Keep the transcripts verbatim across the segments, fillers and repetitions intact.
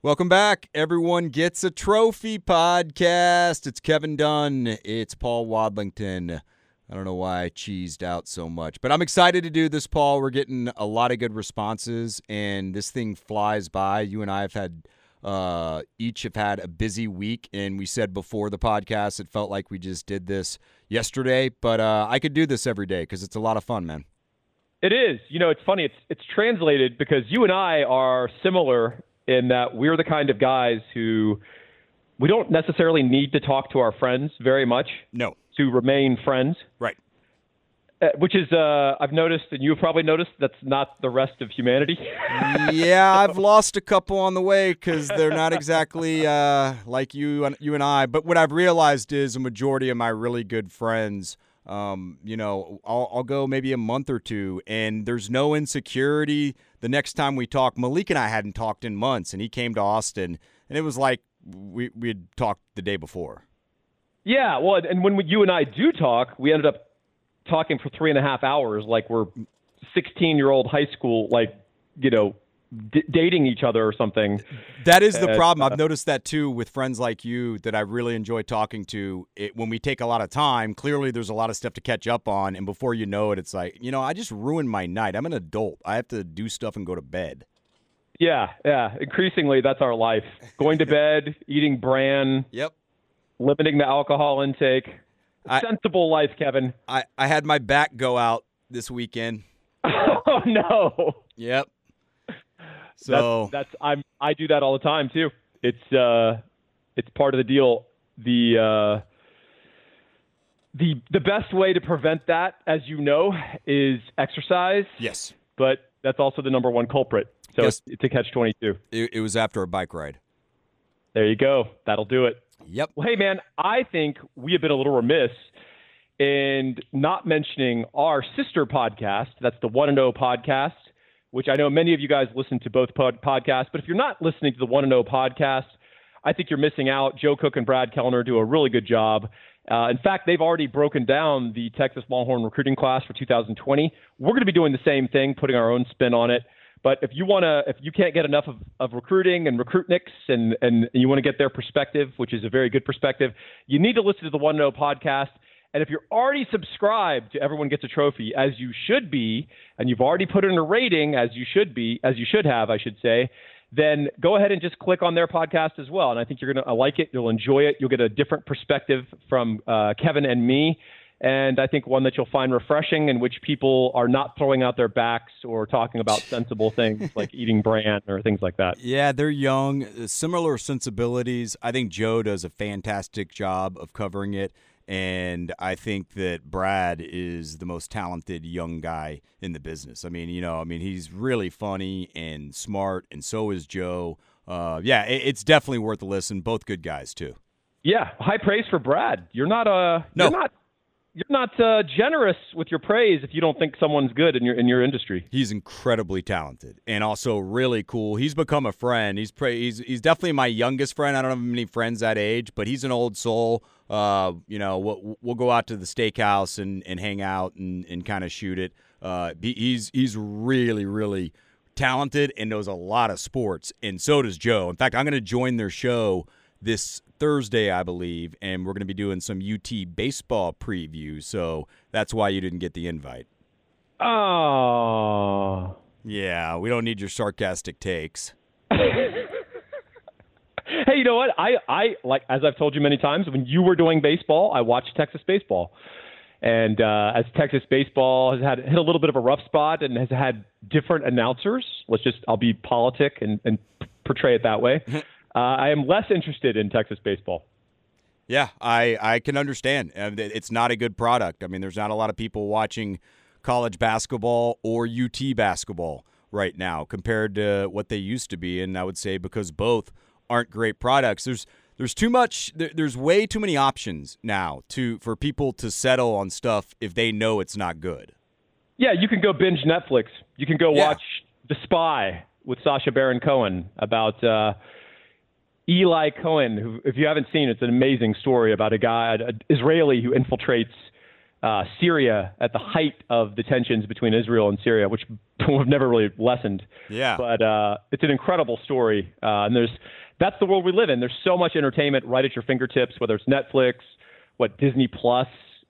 Welcome back. Everyone Gets a Trophy podcast. It's Kevin Dunn. It's Paul Wadlington. I don't know why I cheesed out so much, but I'm excited to do this, Paul. We're getting a lot of good responses, and this thing flies by. You and I have had uh, each have had a busy week, and we said before the podcast it felt like we just did this yesterday, but uh, I could do this every day because it's a lot of fun, man. It is. You know, it's funny. It's it's translated because you and I are similar in that we're the kind of guys who we don't necessarily need to talk to our friends very much. No. To remain friends. Right. Uh, which is, uh, I've noticed, and you've probably noticed, that's not the rest of humanity. Yeah, I've lost a couple on the way because they're not exactly uh, like you and, you and I. But what I've realized is a majority of my really good friends, um, you know, I'll, I'll go maybe a month or two, and there's no insecurity. The next time we talk, Malik and I hadn't talked in months, and he came to Austin, and it was like we we had talked the day before. Yeah, well, and when we, you and I do talk, we ended up talking for three and a half hours, like we're sixteen-year-old high school, like, you know, d- dating each other or something. That is the uh, problem. I've noticed that, too, with friends like you that I really enjoy talking to. It, when we take a lot of time, clearly there's a lot of stuff to catch up on, and before you know it, it's like, you know, I just ruined my night. I'm an adult. I have to do stuff and go to bed. Yeah, yeah. Increasingly, that's our life. Going to bed, eating bran. Yep. Limiting the alcohol intake. I, Sensible life, Kevin. I, I had my back go out this weekend. Oh, no. Yep. So that's, that's I'm I do that all the time too. It's uh it's part of the deal. The uh the the best way to prevent that, as you know, is exercise. Yes. But that's also the number one culprit. So yes. it's, it's a catch twenty-two. It, it was after a bike ride. There you go. That'll do it. Yep. Well, hey, man, I think we have been a little remiss in not mentioning our sister podcast. That's the One and O podcast, which I know many of you guys listen to both pod- podcasts. But if you're not listening to the One and O podcast, I think you're missing out. Joe Cook and Brad Kellner do a really good job. Uh, in fact, they've already broken down the Texas Longhorn recruiting class for two thousand twenty. We're going to be doing the same thing, putting our own spin on it. But if you want to, if you can't get enough of, of recruiting and recruitniks and, and you want to get their perspective, which is a very good perspective, you need to listen to the One and O podcast. And if you're already subscribed to Everyone Gets a Trophy, as you should be, and you've already put in a rating, as you should be, as you should have, I should say, then go ahead and just click on their podcast as well. And I think you're going to like it. You'll enjoy it. You'll get a different perspective from uh, Kevin and me. And I think one that you'll find refreshing, in which people are not throwing out their backs or talking about sensible things like eating bran or things like that. Yeah, they're young, similar sensibilities. I think Joe does a fantastic job of covering it. And I think that Brad is the most talented young guy in the business. I mean, you know, I mean, he's really funny and smart, and so is Joe. Uh, yeah, it, it's definitely worth a listen. Both good guys, too. Yeah, high praise for Brad. You're not a no. You're not You're not uh, generous with your praise if you don't think someone's good in your in your industry. He's incredibly talented and also really cool. He's become a friend. He's pra- he's he's definitely my youngest friend. I don't have many friends that age, but he's an old soul. Uh, you know, we'll, we'll go out to the steakhouse and, and hang out and, and kind of shoot it. Uh, he's he's really really talented and knows a lot of sports, and so does Joe. In fact, I'm going to join their show this Thursday, I believe, and we're going to be doing some U T baseball preview, so that's why you didn't get the invite. Oh. Yeah, we don't need your sarcastic takes. Hey, you know what? I, I like as I've told you many times, when you were doing baseball, I watched Texas baseball. And uh, as Texas baseball has had hit a little bit of a rough spot and has had different announcers, let's just I'll be politic and, and portray it that way. Uh, I am less interested in Texas baseball. Yeah, I, I can understand. It's not a good product. I mean, there's not a lot of people watching college basketball or U T basketball right now compared to what they used to be. And I would say because both aren't great products, there's there's too much. There's way too many options now to for people to settle on stuff if they know it's not good. Yeah, you can go binge Netflix. You can go yeah. watch The Spy with Sacha Baron Cohen about uh, Eli Cohen, who, if you haven't seen, it's an amazing story about a guy, an Israeli who infiltrates uh, Syria at the height of the tensions between Israel and Syria, which have never really lessened. Yeah. But uh, it's an incredible story. Uh, and there's that's the world we live in. There's so much entertainment right at your fingertips, whether it's Netflix, what Disney Plus,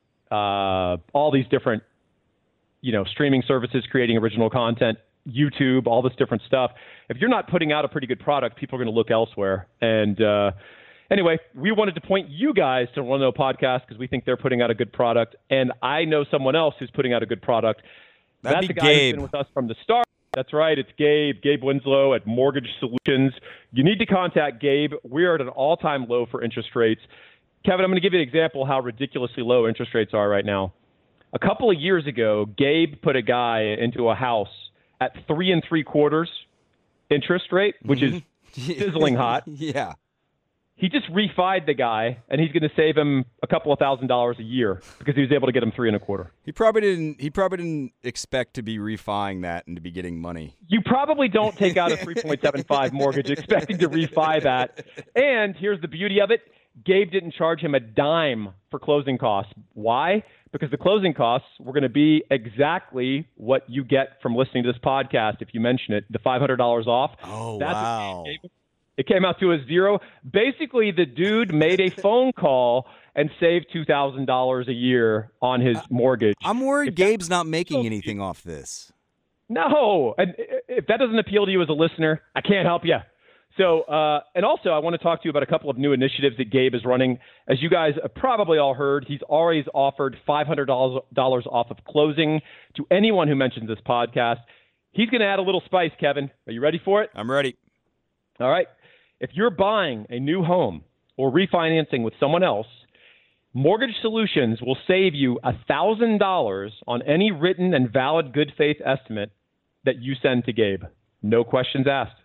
uh, all these different, you know, streaming services creating original content, YouTube, all this different stuff. If you're not putting out a pretty good product, people are going to look elsewhere. And uh, anyway, we wanted to point you guys to One and Zero Podcast because we think they're putting out a good product. And I know someone else who's putting out a good product. That'd That's be the guy Gabe. who's been with us from the start. That's right. It's Gabe, Gabe Winslow at Mortgage Solutions. You need to contact Gabe. We are at an all-time low for interest rates. Kevin, I'm going to give you an example of how ridiculously low interest rates are right now. A couple of years ago, Gabe put a guy into a house at three and three quarters interest rate, which is sizzling hot. Yeah. He just refied the guy, and he's going to save him a couple of thousand dollars a year because he was able to get him three and a quarter. He probably didn't. He probably didn't expect to be refining that and to be getting money. You probably don't take out a three point seven five mortgage expecting to refi that. And here's the beauty of it. Gabe didn't charge him a dime for closing costs. Why? Because the closing costs were going to be exactly what you get from listening to this podcast if you mention it, the five hundred dollars off. Oh, That's wow. It came out to a zero. Basically, the dude made a phone call and saved two thousand dollars a year on his mortgage. I'm worried If Gabe's not making anything off this. No. And if that doesn't appeal to you as a listener, I can't help you. So, uh, and also I want to talk to you about a couple of new initiatives that Gabe is running. As you guys have probably all heard, he's always offered five hundred dollars off of closing to anyone who mentions this podcast. He's going to add a little spice, Kevin. Are you ready for it? I'm ready. All right. If you're buying a new home or refinancing with someone else, Mortgage Solutions will save you one thousand dollars on any written and valid good faith estimate that you send to Gabe. No questions asked.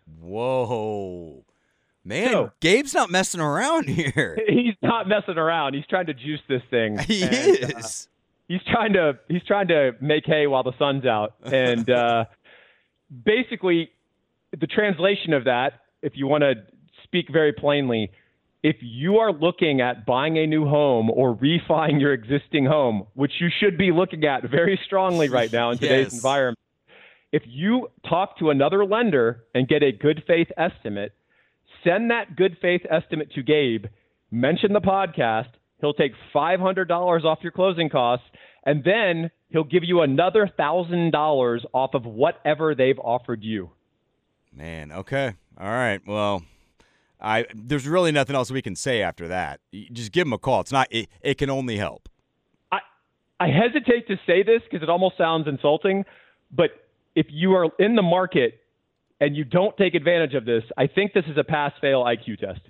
Whoa. Man, So- Gabe's not messing around here. He's not messing around. He's trying to juice this thing. He And, uh, is. he's trying to he's trying to make hay while the sun's out. And uh, basically, the translation of that, if you want to speak very plainly, if you are looking at buying a new home or refining your existing home, which you should be looking at very strongly right now in today's Yes. environment, if you talk to another lender and get a good faith estimate, send that good faith estimate to Gabe, mention the podcast, he'll take five hundred dollars off your closing costs, and then he'll give you another one thousand dollars off of whatever they've offered you. Man, okay. All right. Well, I there's really nothing else we can say after that. You just give him a call. It's not it, it can only help. I I hesitate to say this because it almost sounds insulting, but if you are in the market and you don't take advantage of this, I think this is a pass-fail I Q test.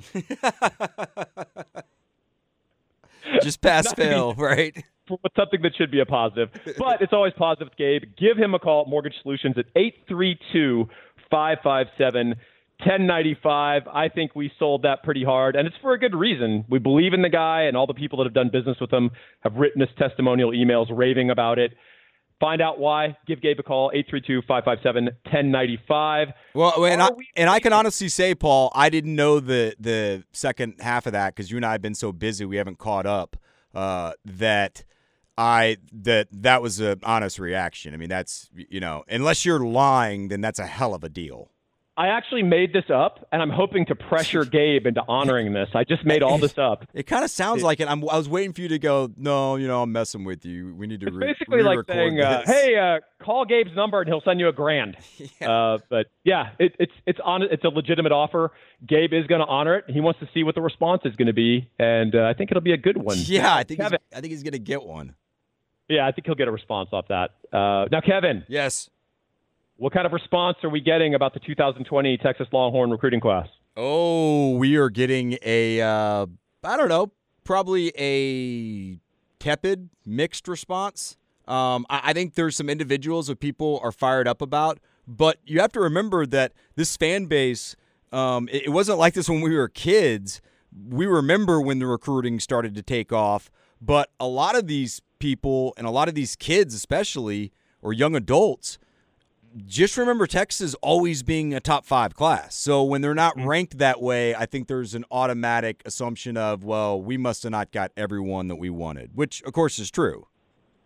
Just pass Not to be- fail, right? For something that should be a positive. But it's always positive with Gabe. Give him a call at Mortgage Solutions at eight three two, five five seven, one zero nine five. I think we sold that pretty hard, and it's for a good reason. We believe in the guy, and all the people that have done business with him have written us testimonial emails raving about it. Find out why. Give Gabe a call, eight three two, five five seven, one zero nine five. Well, and I, Are we- and I can honestly say, Paul, I didn't know the the second half of that because you and I have been so busy we haven't caught up. Uh, that I that that was an honest reaction. I mean, that's you know, unless you're lying, then that's a hell of a deal. I actually made this up, and I'm hoping to pressure Gabe into honoring this. I just made all this up. It kind of sounds like it. I'm, I was waiting for you to go. No, you know, I'm messing with you. We need to It's re- basically like re-record saying, uh, this. "Hey, uh, call Gabe's number and he'll send you a grand." Yeah. Uh, but yeah, it, it's it's on it's a legitimate offer. Gabe is going to honor it. He wants to see what the response is going to be, and uh, I think it'll be a good one. Yeah, I think he's, Kevin. I think he's gonna get one. Yeah, I think he'll get a response off that. Uh, now, Kevin, Yes. what kind of response are we getting about the two thousand twenty Texas Longhorn recruiting class? Oh, we are getting a, uh, I don't know, probably a tepid, mixed response. Um, I, I think there's some individuals that people are fired up about, but you have to remember that this fan base, um, it, it wasn't like this when we were kids. We remember when the recruiting started to take off, but a lot of these people and a lot of these kids especially, or young adults, just remember Texas always being a top five class. So when they're not ranked that way, I think there's an automatic assumption of, well, we must have not got everyone that we wanted, which, of course, is true.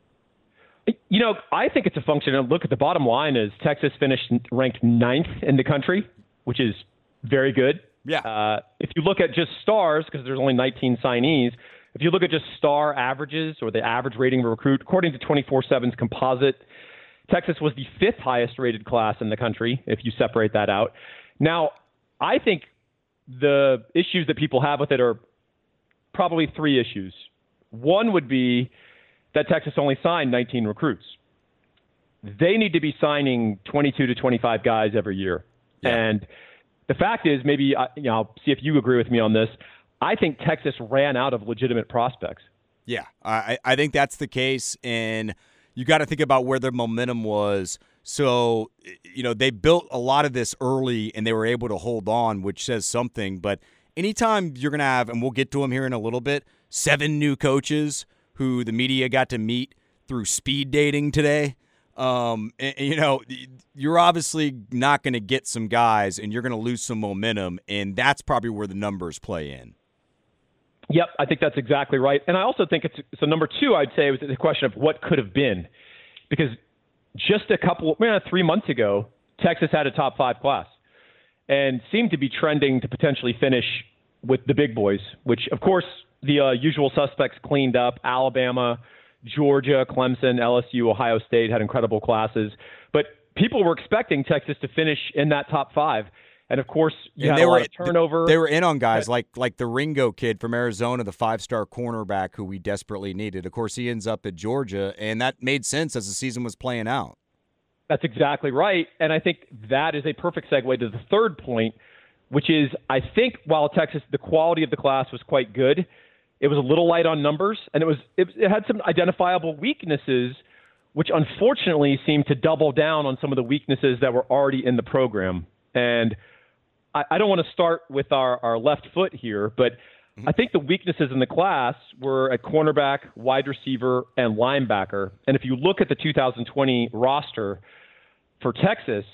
You know, I think it's a function of, look, at the bottom line is Texas finished ranked ninth in the country, which is very good. Yeah. Uh, if you look at just stars, because there's only nineteen signees, if you look at just star averages or the average rating of a recruit, according to twenty-four seven's composite, Texas was the fifth highest rated class in the country, if you separate that out. Now, I think the issues that people have with it are probably three issues. One would be that Texas only signed nineteen recruits. They need to be signing twenty-two to twenty-five guys every year. Yeah. And the fact is, maybe, you know, I'll see if you agree with me on this, I think Texas ran out of legitimate prospects. Yeah, I, I think that's the case, and you got to think about where their momentum was. So, you know, they built a lot of this early, and they were able to hold on, which says something. But anytime you're going to have, and we'll get to them here in a little bit, seven new coaches who the media got to meet through speed dating today, um, and, and, you know, you're obviously not going to get some guys, and you're going to lose some momentum, and that's probably where the numbers play in. Yep, I think that's exactly right. And I also think it's so number two, I'd say, was the question of what could have been. Because just a couple, man, three months ago, Texas had a top five class and seemed to be trending to potentially finish with the big boys, which, of course, the uh, usual suspects cleaned up. Alabama, Georgia, Clemson, L S U, Ohio State had incredible classes. But people were expecting Texas to finish in that top five. And, of course, you and had a lot were, of turnover. They were in on guys like like the Ringo kid from Arizona, the five-star cornerback who we desperately needed. Of course, he ends up at Georgia, and that made sense as the season was playing out. That's exactly right. And I think that is a perfect segue to the third point, which is I think while Texas, the quality of the class was quite good, it was a little light on numbers, and it was it, it had some identifiable weaknesses, which unfortunately seemed to double down on some of the weaknesses that were already in the program. And I, I don't want to start with our, our left foot here, but mm-hmm. I think the weaknesses in the class were at cornerback, wide receiver, and linebacker. And if you look at the two thousand twenty roster for Texas,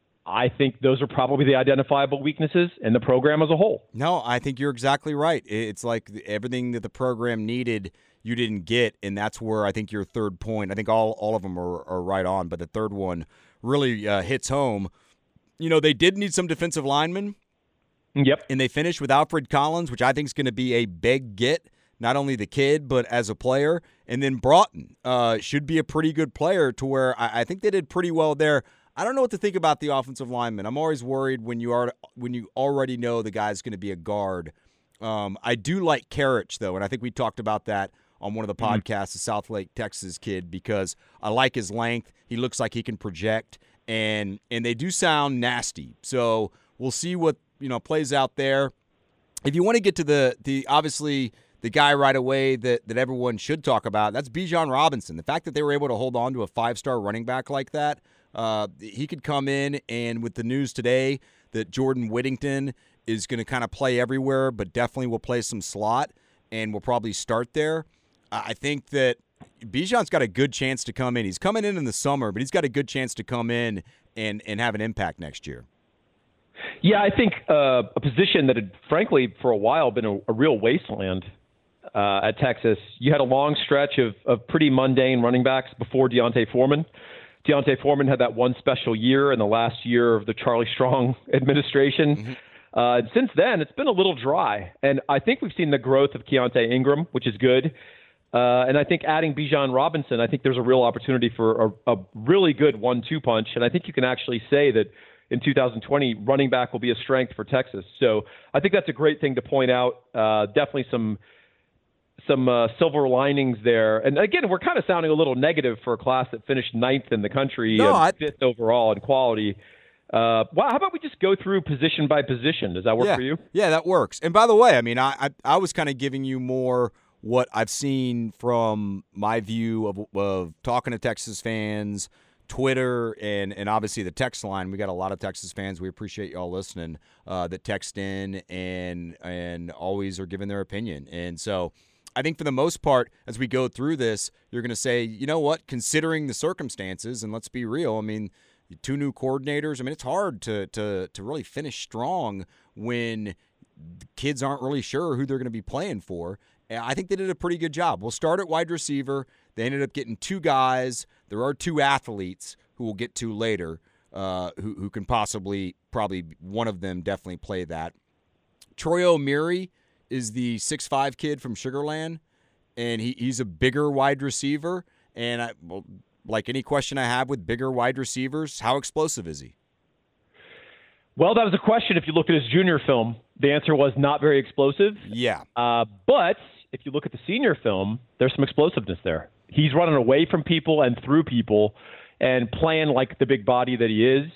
I think those are probably the identifiable weaknesses in the program as a whole. No, I think you're exactly right. It's like everything that the program needed, you didn't get, and that's where I think your third point, I think all, all of them are, are right on, but the third one really uh, hits home. You know, they did need some defensive linemen. Yep. And they finished with Alfred Collins, which I think is going to be a big get, not only the kid, but as a player. And then Broughton uh, should be a pretty good player to where I, I think they did pretty well there. I don't know what to think about the offensive lineman. I'm always worried when you are when you already know the guy's going to be a guard. Um, I do like Karich, though, and I think we talked about that on one of the podcasts, mm-hmm. the South Lake, Texas kid, because I like his length. He looks like he can project, and and they do sound nasty. So we'll see what you know plays out there. If you want to get to the the obviously the guy right away that, that everyone should talk about, that's Bijan Robinson. The fact that they were able to hold on to a five-star running back like that. Uh, he could come in, and with the news today that Jordan Whittington is going to kind of play everywhere, but definitely will play some slot and will probably start there. I think that Bijan's got a good chance to come in. He's coming in in the summer, but he's got a good chance to come in and, and have an impact next year. Yeah, I think uh, a position that had, frankly, for a while been a, a real wasteland uh, at Texas. You had a long stretch of, of pretty mundane running backs before Deontay Foreman. Deontay Foreman had that one special year in the last year of the Charlie Strong administration. Mm-hmm. Uh, and since then, it's been a little dry. And I think we've seen the growth of Keontae Ingram, which is good. Uh, and I think adding Bijan Robinson, I think there's a real opportunity for a, a really good one two punch. And I think you can actually say that in two thousand twenty, running back will be a strength for Texas. So I think that's a great thing to point out. Uh, definitely some some uh, silver linings there. And again, we're kind of sounding a little negative for a class that finished ninth in the country no, and I... fifth overall in quality. Uh, well, how about we just go through position by position? Does that work yeah. for you? Yeah, that works. And by the way, I mean, I, I, I was kind of giving you more what I've seen from my view of, of talking to Texas fans, Twitter, and, and obviously the text line. We got a lot of Texas fans. We appreciate y'all listening uh, that text in and and always are giving their opinion. And so I think for the most part, as we go through this, you're going to say, you know what, considering the circumstances, and let's be real, I mean, two new coordinators, I mean, it's hard to to to really finish strong when the kids aren't really sure who they're going to be playing for. And I think they did a pretty good job. We'll start at wide receiver. They ended up getting two guys there are two athletes who we'll get to later uh, who, who can possibly, probably one of them definitely play that. Troy O'Meary is the six five kid from Sugar Land, and he, he's a bigger wide receiver. And I, well, like any question I have with bigger wide receivers, how explosive is he? Well, that was a question if you looked at his junior film. The answer was not very explosive. Yeah. Uh, but if you look at the senior film, there's some explosiveness there. He's running away from people and through people and playing like the big body that he is.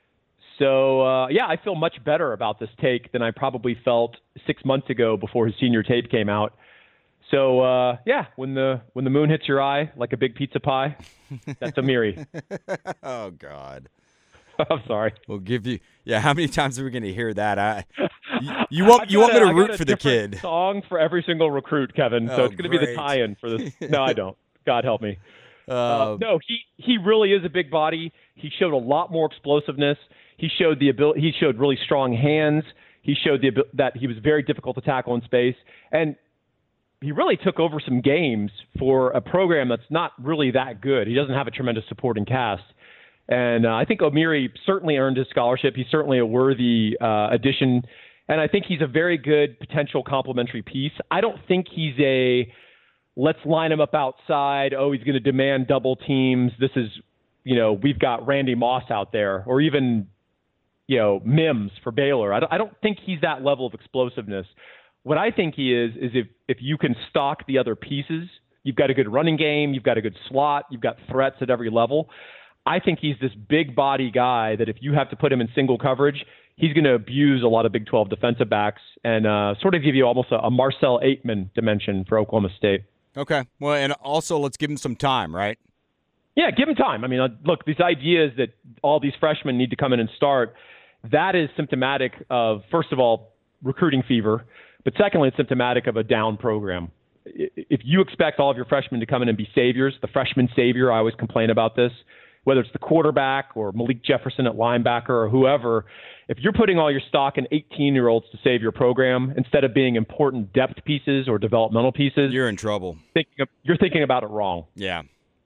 So, uh, yeah, I feel much better about this take than I probably felt six months ago before his senior tape came out. So, uh, yeah, when the when the moon hits your eye like a big pizza pie, that's O'Meary. Oh, God. I'm sorry. We'll give you – yeah, how many times are we going to hear that? I, you, you want you want me to root for the kid. Song for every single recruit, Kevin. So oh, it's going to be the tie-in for this. No, I don't. God help me. Uh, uh, no, he, he really is a big body. He showed a lot more explosiveness. He showed the ability. He showed really strong hands. He showed the that he was very difficult to tackle in space, and he really took over some games for a program that's not really that good. He doesn't have a tremendous supporting cast. And uh, I think O'Meary certainly earned his scholarship. He's certainly a worthy uh, addition. And I think he's a very good potential complementary piece. I don't think he's a let's line him up outside. Oh, he's going to demand double teams. This is, you know, we've got Randy Moss out there, or even, you know, Mims for Baylor. I don't, I don't think he's that level of explosiveness. What I think he is, is if, if you can stock the other pieces, you've got a good running game, you've got a good slot, you've got threats at every level. I think he's this big body guy that if you have to put him in single coverage, he's going to abuse a lot of Big twelve defensive backs and uh, sort of give you almost a, a Marcel Aitman dimension for Oklahoma State. Okay. Well, and also let's give him some time, right? Yeah, give him time. I mean, uh, look, these ideas that all these freshmen need to come in and start, that is symptomatic of, first of all, recruiting fever, but secondly, it's symptomatic of a down program. If you expect all of your freshmen to come in and be saviors, the freshman savior, I always complain about this, whether it's the quarterback or Malik Jefferson at linebacker or whoever, if you're putting all your stock in eighteen-year-olds to save your program instead of being important depth pieces or developmental pieces, you're in trouble. Thinking of, you're thinking about it wrong. Yeah.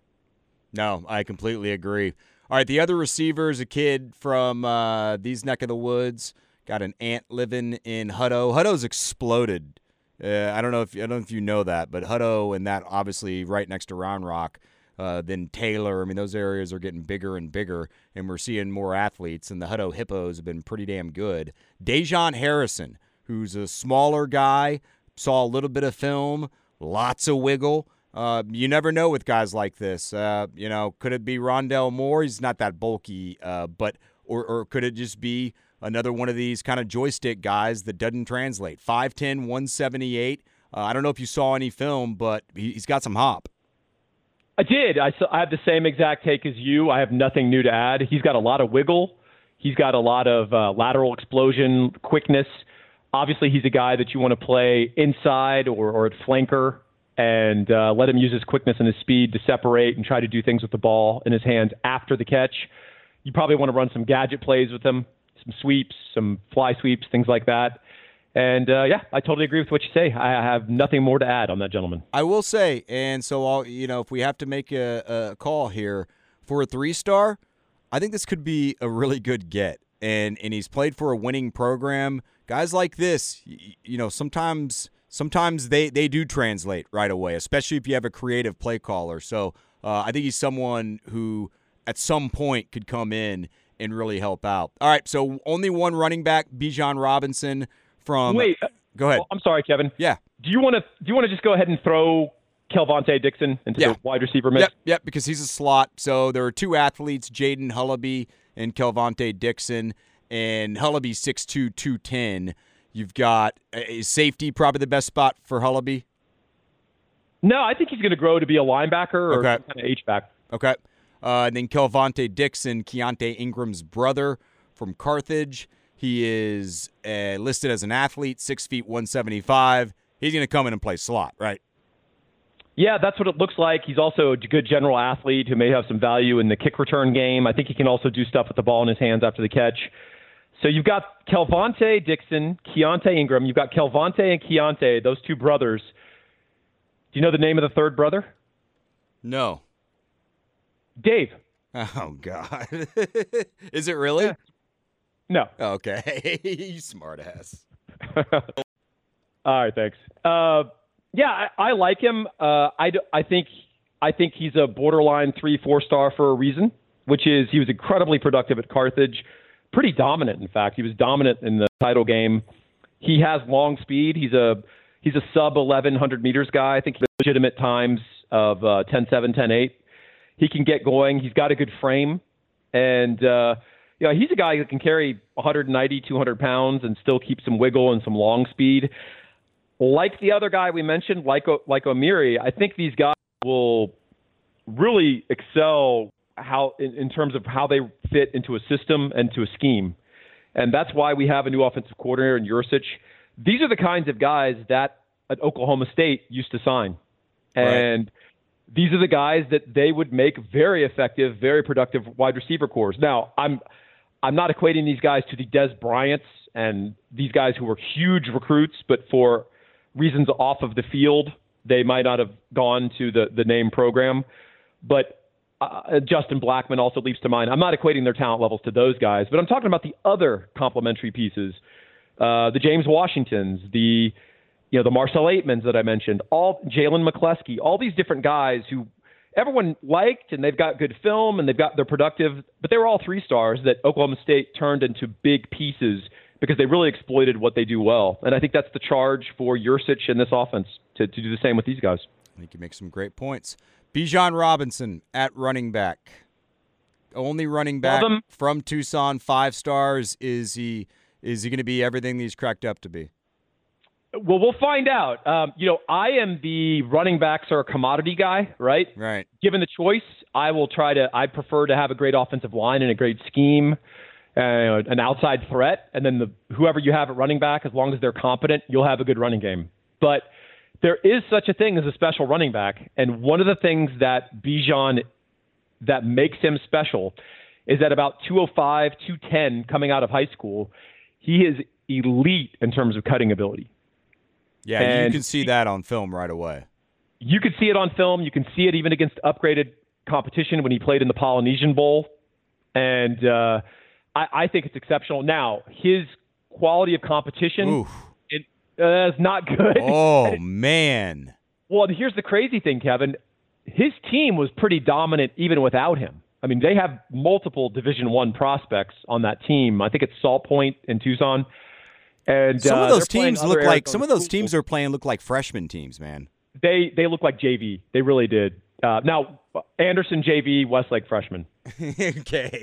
No, I completely agree. All right, the other receiver is a kid from uh, these neck of the woods. Got an aunt living in Hutto. Hutto's exploded. Uh, I don't know if I don't know if you know that, but Hutto and that obviously right next to Round Rock. Uh, then Taylor. I mean, those areas are getting bigger and bigger, and we're seeing more athletes, and the Hutto Hippos have been pretty damn good. Dejon Harrison, who's a smaller guy, saw a little bit of film, lots of wiggle. Uh, you never know with guys like this. Uh, you know, could it be Rondell Moore? He's not that bulky, uh, but or, or could it just be another one of these kind of joystick guys that doesn't translate? five ten, one seventy-eight. Uh, I don't know if you saw any film, but he, he's got some hop. I did. I, I have the same exact take as you. I have nothing new to add. He's got a lot of wiggle. He's got a lot of uh, lateral explosion, quickness. Obviously, he's a guy that you want to play inside or, or at flanker and uh, let him use his quickness and his speed to separate and try to do things with the ball in his hands after the catch. You probably want to run some gadget plays with him, some sweeps, some fly sweeps, things like that. And, uh, yeah, I totally agree with what you say. I have nothing more to add on that gentleman. I will say, and so, I'll, you know, if we have to make a, a call here for a three-star, I think this could be a really good get. And and he's played for a winning program. Guys like this, you, you know, sometimes sometimes they, they do translate right away, especially if you have a creative play caller. So uh, I think he's someone who at some point could come in and really help out. All right, so only one running back, Bijan Robinson. From Wait, go ahead. Well, I'm sorry, Kevin. Yeah. Do you want to do you want to just go ahead and throw Kelvontae Dixon into yeah. the wide receiver mix? Yep, yep, because he's a slot. So there are two athletes, Jaden Hullaby and Kelvontae Dixon, and Hullaby six two, two ten. You've got a safety, probably the best spot for Hullaby. No, I think he's going to grow to be a linebacker or okay. kind of H-back. Okay. Uh, and then Kelvontae Dixon, Keontae Ingram's brother from Carthage. He is uh, listed as an athlete, six feet, one seventy-five. He's going to come in and play slot, right? Yeah, that's what it looks like. He's also a good general athlete who may have some value in the kick return game. I think he can also do stuff with the ball in his hands after the catch. So you've got Kelvontae Dixon, Keontae Ingram. You've got Kelvontae and Keontae, those two brothers. Do you know the name of the third brother? No. Dave. Oh, God. Is it really? Yeah. No. Okay. You smart ass. All right, thanks. Uh, yeah, I, I like him. Uh, I, I think I think he's a borderline three, four star for a reason, which is he was incredibly productive at Carthage, pretty dominant. In fact, he was dominant in the title game. He has long speed. He's a he's a sub eleven hundred meters guy. I think he's legitimate times of uh, ten seven, ten eight. He can get going. He's got a good frame. And, uh, you know, he's a guy that can carry one ninety, two hundred pounds and still keep some wiggle and some long speed. Like the other guy we mentioned, like, like O'Meary, I think these guys will really excel how in, in terms of how they fit into a system and to a scheme. And that's why we have a new offensive coordinator in Yurcich. These are the kinds of guys that at Oklahoma State used to sign. And right. These are the guys that they would make very effective, very productive wide receiver cores. Now, I'm I'm not equating these guys to the Des Bryants and these guys who were huge recruits, but for reasons off of the field, they might not have gone to the, the name program. But uh, Justin Blackman also leaps to mind. I'm not equating their talent levels to those guys, but I'm talking about the other complementary pieces, uh, the James Washingtons, the You know, the Marcel Aitmans that I mentioned, all Jalen McCleskey, all these different guys who everyone liked, and they've got good film and they've got they're productive, but they were all three stars that Oklahoma State turned into big pieces because they really exploited what they do well. And I think that's the charge for Yurcich and this offense to, to do the same with these guys. I think you make some great points. Bijan Robinson at running back. Only running back from Tucson, five stars. Is he is he going to be everything he's cracked up to be? Well, we'll find out. Um, you know, I am the running backs are a commodity guy, right? Right. Given the choice, I will try to. I prefer to have a great offensive line and a great scheme, uh, an outside threat, and then the whoever you have at running back, as long as they're competent, you'll have a good running game. But there is such a thing as a special running back, and one of the things that Bijan that makes him special is at about two oh five, two ten coming out of high school, he is elite in terms of cutting ability. Yeah, and you can see that on film right away. You can see it on film. You can see it even against upgraded competition when he played in the Polynesian Bowl. And uh, I, I think it's exceptional. Now, his quality of competition it, uh, is not good. Oh, it, man. Well, here's the crazy thing, Kevin. His team was pretty dominant even without him. I mean, they have multiple Division One prospects on that team. I think it's Salt Point in Tucson. And some uh, of those teams look like some of those schools. teams are playing look like freshman teams, man. They they look like J V. They really did. Uh, now Anderson J V, Westlake freshman. Okay.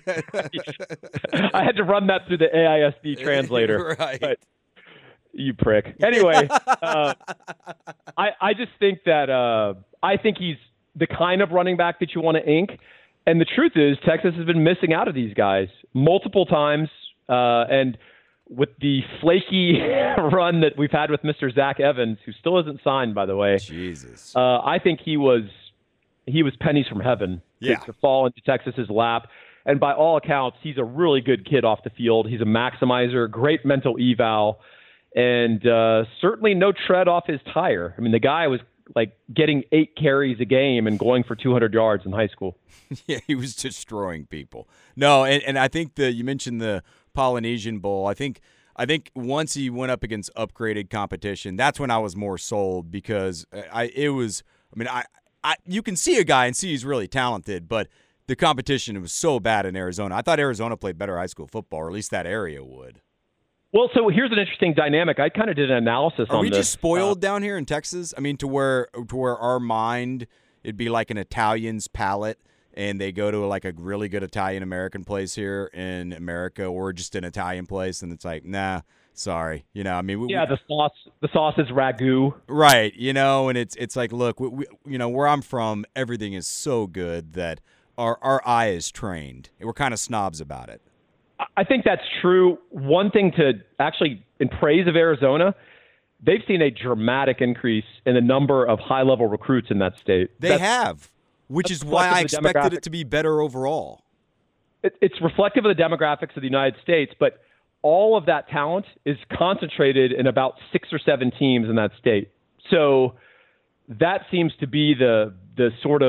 I had to run that through the A I S B translator. Right. But, you prick. Anyway, uh, I I just think that uh, I think he's the kind of running back that you want to ink. And the truth is, Texas has been missing out of these guys multiple times, uh, and. With the flaky run that we've had with Mister Zach Evans, who still isn't signed, by the way. Jesus. Uh, I think he was he was pennies from heaven yeah. to, to fall into Texas's lap. And by all accounts, he's a really good kid off the field. He's a maximizer, great mental eval, and uh, certainly no tread off his tire. I mean, the guy was like getting eight carries a game and going for two hundred yards in high school. Yeah, he was destroying people. No, and, and I think the you mentioned the Polynesian Bowl. I think I think once he went up against upgraded competition, that's when I was more sold because I it was I mean I, I you can see a guy and see he's really talented, but the competition was so bad in Arizona. I thought Arizona played better high school football, or at least that area would. Well, so here's an interesting dynamic. I kind of did an analysis Are on we this. just spoiled uh, down here in Texas? I mean, to where to where our mind it'd be like an Italian's palate. And they go to like a really good Italian-American place here in America or just an Italian place, and it's like, nah, sorry. You know, I mean. We, yeah, the sauce the sauce is ragu. Right, you know, and it's it's like, look, we, we, you know, where I'm from, everything is so good that our, our eye is trained. We're kind of snobs about it. I think that's true. One thing to actually, in praise of Arizona, they've seen a dramatic increase in the number of high-level recruits in that state. They that's, have. Which is why I expected it to be better overall. It, it's reflective of the demographics of the United States, but all of that talent is concentrated in about six or seven teams in that state. So that seems to be the the sort of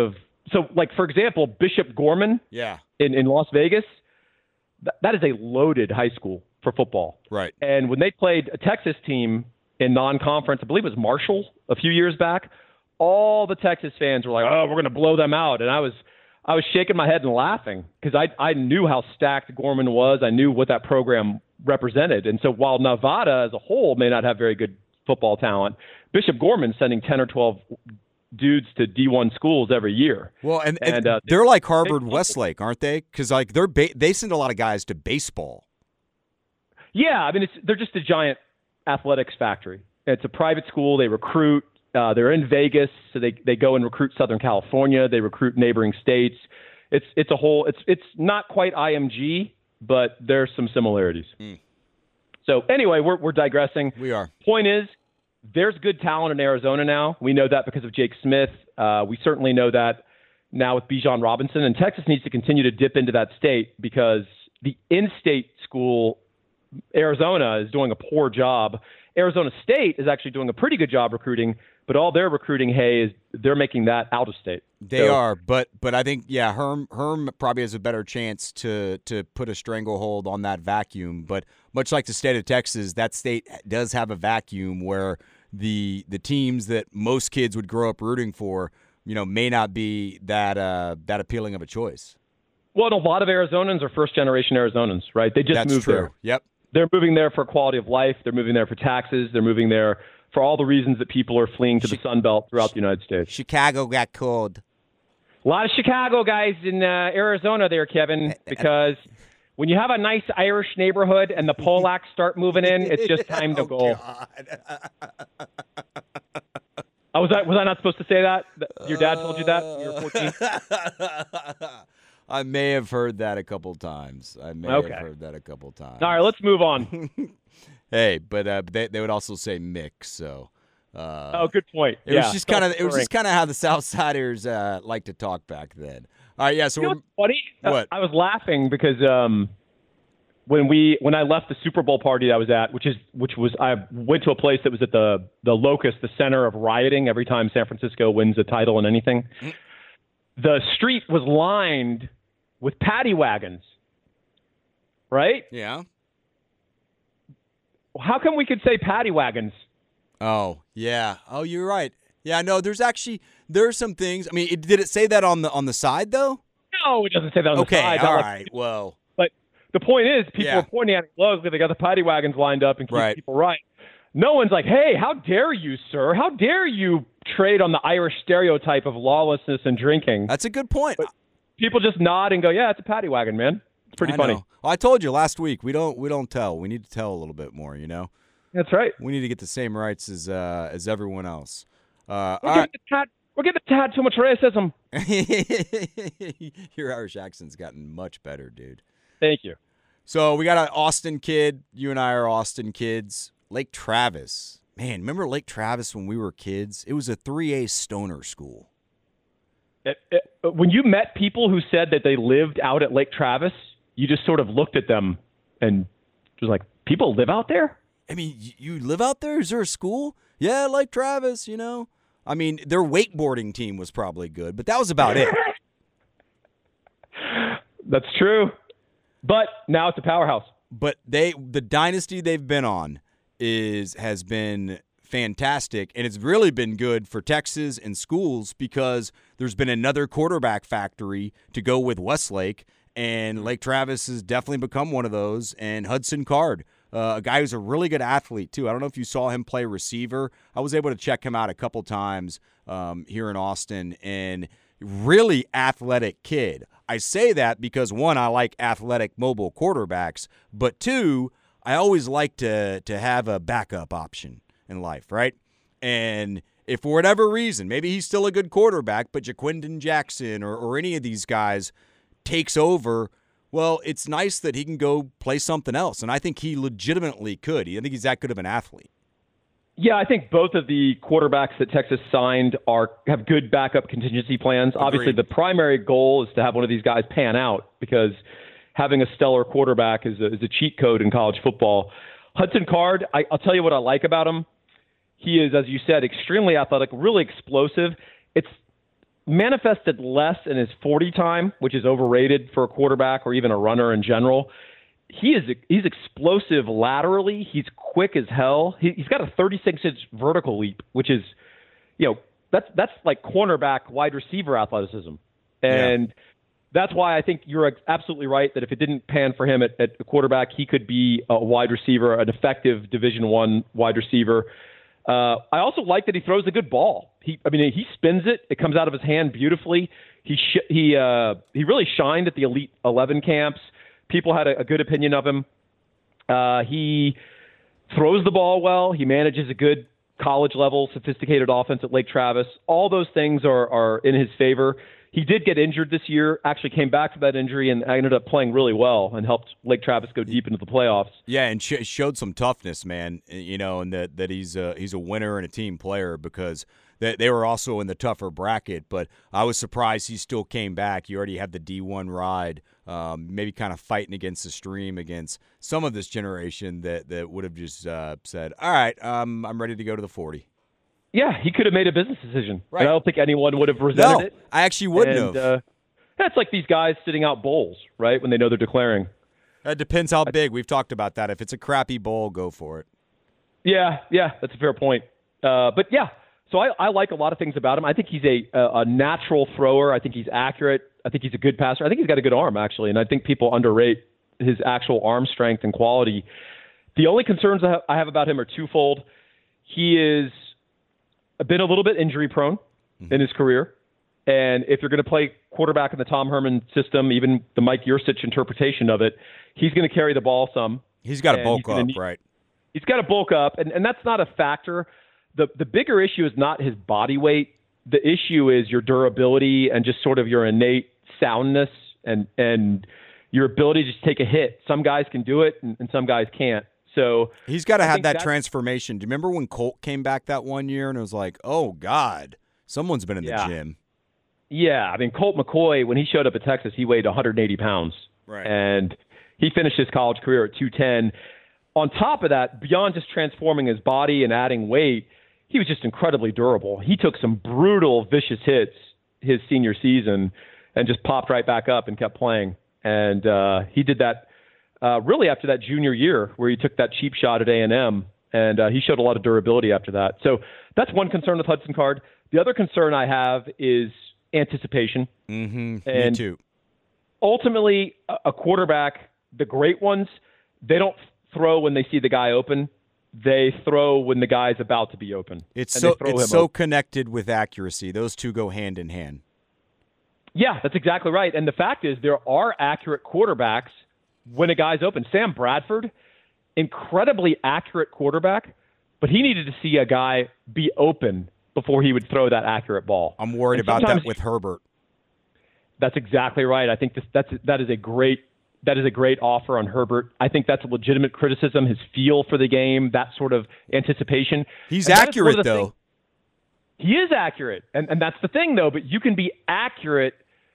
so, like, for example, Bishop Gorman Yeah. in, in Las Vegas, th- that is a loaded high school for football. Right. And when they played a Texas team in non-conference, I believe it was Marshall a few years back, all the Texas fans were like, oh, we're going to blow them out. And I was I was shaking my head and laughing because I, I knew how stacked Gorman was. I knew what that program represented. And so while Nevada as a whole may not have very good football talent, Bishop Gorman's sending ten or twelve dudes to D one schools every year. Well, and, and, And, uh, they're like Harvard Westlake, aren't they? Because like they're ba- they send a lot of guys to baseball. Yeah, I mean, it's they're just a giant athletics factory. It's a private school. They recruit. Uh, they're in Vegas, so they they go and recruit Southern California. They recruit neighboring states. It's it's a whole. It's it's not quite I M G, but there's some similarities. Mm. So anyway, we're we're digressing. We are. Point is, there's good talent in Arizona now. We know that because of Jake Smith. Uh, we certainly know that now with Bijan Robinson. And Texas needs to continue to dip into that state because the in-state school, Arizona, is doing a poor job. Arizona State is actually doing a pretty good job recruiting, but all their recruiting, hey, is they're making that out of state. They so, are, but but I think yeah, Herm Herm probably has a better chance to to put a stranglehold on that vacuum. But much like the state of Texas, that state does have a vacuum where the the teams that most kids would grow up rooting for, you know, may not be that uh, that appealing of a choice. Well, and a lot of Arizonans are first generation Arizonans, right? They just That's moved true. there. Yep. They're moving there for quality of life. They're moving there for taxes. They're moving there for all the reasons that people are fleeing to the Sun Belt throughout the United States. Chicago got cold. A lot of Chicago guys in uh, Arizona there, Kevin, because when you have a nice Irish neighborhood and the Polacks start moving in, it's just time to oh, go. I was I was I not supposed to say that? Your dad told you that when you were fourteen? I may have heard that a couple times. I may Okay. have heard that a couple times. All right, let's move on. Hey, but uh, they they would also say mix. So. Uh, Oh, good point. It yeah, was just kind of it was just kind of how the Southsiders uh, like to talk back then. All right, yeah. So You know we're, what's funny? What? Uh, I was laughing because um, when we when I left the Super Bowl party that I was at, which is which was I went to a place that was at the the locus, the center of rioting every time San Francisco wins a title in anything. Mm-hmm. The street was lined with paddy wagons, right? yeah. How come we could say paddy wagons? Oh yeah. Oh, you're right. Yeah. No, there's actually there's some things. I mean, it, did it say that on the on the side though? No, it doesn't say that on Okay. the side. All Not like- right. Well. But the point is, people Yeah. are pointing at it low because they got the paddy wagons lined up and keep Right. people right. No one's like, hey, how dare you, sir? How dare you trade on the Irish stereotype of lawlessness and drinking? That's a good point. But people just nod and go, yeah, it's a paddy wagon, man. It's pretty I funny. know. Well, I told you last week we don't we don't tell. We need to tell a little bit more. You know. That's right. We need to get the same rights as uh, as everyone else. Uh, We're all giving, the tad, we're giving the tad too much racism. right. Your Irish accent's gotten much better, dude. Thank you. So we got an Austin kid. You and I are Austin kids. Lake Travis. Man, remember Lake Travis when we were kids? It was a three A stoner school. It, it, when you met people who said that they lived out at Lake Travis, you just sort of looked at them and was like, people live out there? I mean, y- you live out there? Is there a school? Yeah, Lake Travis, you know. I mean, their wakeboarding team was probably good, but that was about it. That's true. But now it's a powerhouse. But they the dynasty they've been on is has been fantastic, and it's really been good for Texas and schools because there's been another quarterback factory to go with Westlake, and Lake Travis has definitely become one of those, and Hudson Card, uh, a guy who's a really good athlete too. I don't know if you saw him play receiver. I was able to check him out a couple times um, here in Austin, and really athletic kid. I say that because, one, I like athletic mobile quarterbacks, but two, I always like to to have a backup option in life, right? And if for whatever reason, maybe he's still a good quarterback, but Jaquindon Jackson or, or any of these guys takes over, well, it's nice that he can go play something else. And I think he legitimately could. I think he's that good of an athlete. Yeah, I think both of the quarterbacks that Texas signed are have good backup contingency plans. Agreed. Obviously, the primary goal is to have one of these guys pan out because having a stellar quarterback is a, is a cheat code in college football. Hudson Card, I, I'll tell you what I like about him. He is, as you said, extremely athletic, really explosive. It's manifested less in his forty time, which is overrated for a quarterback or even a runner in general. He is he's explosive laterally. He's quick as hell. He, he's got a thirty-six inch vertical leap, which is, you know, that's that's like cornerback wide receiver athleticism. And yeah. That's why I think you're absolutely right that if it didn't pan for him at, at the quarterback, he could be a wide receiver, an effective Division One wide receiver. Uh, I also like that he throws a good ball. He, I mean, he spins it; it comes out of his hand beautifully. He sh- he uh, he really shined at the Elite Eleven camps. People had a, a good opinion of him. Uh, he throws the ball well. He manages a good college level, sophisticated offense at Lake Travis. All those things are are in his favor. He did get injured this year, actually came back from that injury, and ended up playing really well and helped Lake Travis go deep into the playoffs. Yeah, and sh- showed some toughness, man, you know, and that, that he's, a, he's a winner and a team player because they, they were also in the tougher bracket. But I was surprised he still came back. You already have the D one ride, um, maybe kind of fighting against the stream against some of this generation that, that would have just uh, said, all right, um, I'm ready to go to the forty. Yeah, he could have made a business decision. Right. And I don't think anyone would have resented no, it. I actually wouldn't and, have. Uh, that's like these guys sitting out bowls, right, when they know they're declaring. It depends how big. We've talked about that. If it's a crappy bowl, go for it. Yeah, yeah, that's a fair point. Uh, but, yeah, so I, I like a lot of things about him. I think he's a, a natural thrower. I think he's accurate. I think he's a good passer. I think he's got a good arm, actually, and I think people underrate his actual arm strength and quality. The only concerns I have about him are twofold. He is – been a little bit injury prone mm-hmm. in his career. And if you're going to play quarterback in the Tom Herman system, even the Mike Yurcich interpretation of it, he's going to carry the ball some. He's got to bulk up, need, right? He's got to bulk up, and, and that's not a factor. The the bigger issue is not his body weight. The issue is your durability and just sort of your innate soundness and, and your ability to just take a hit. Some guys can do it, and, and some guys can't. So he's got to have that transformation. Do you remember when Colt came back that one year and it was like, oh, God, someone's been in yeah. the gym? Yeah. I mean, Colt McCoy, when he showed up at Texas, he weighed one hundred eighty pounds. Right. And he finished his college career at two ten. On top of that, beyond just transforming his body and adding weight, he was just incredibly durable. He took some brutal, vicious hits his senior season and just popped right back up and kept playing. And uh, he did that Uh, really after that junior year where he took that cheap shot at A and M, and uh, he showed a lot of durability after that. So that's one concern with Hudson Card. The other concern I have is anticipation. Mm-hmm. And Me too. Ultimately, a quarterback, the great ones, they don't throw when they see the guy open. They throw when the guy's about to be open. It's so it's so open. Connected with accuracy. Those two go hand in hand. Yeah, that's exactly right. And the fact is there are accurate quarterbacks when a guy's open. Sam Bradford, incredibly accurate quarterback, but he needed to see a guy be open before he would throw that accurate ball. I'm worried and about that with Herbert. That's exactly right. I think this, that's that is a great that is a great offer on Herbert. I think that's a legitimate criticism. His feel for the game, that sort of anticipation. He's accurate though. Things. He is accurate, and and that's the thing though. But you can be accurate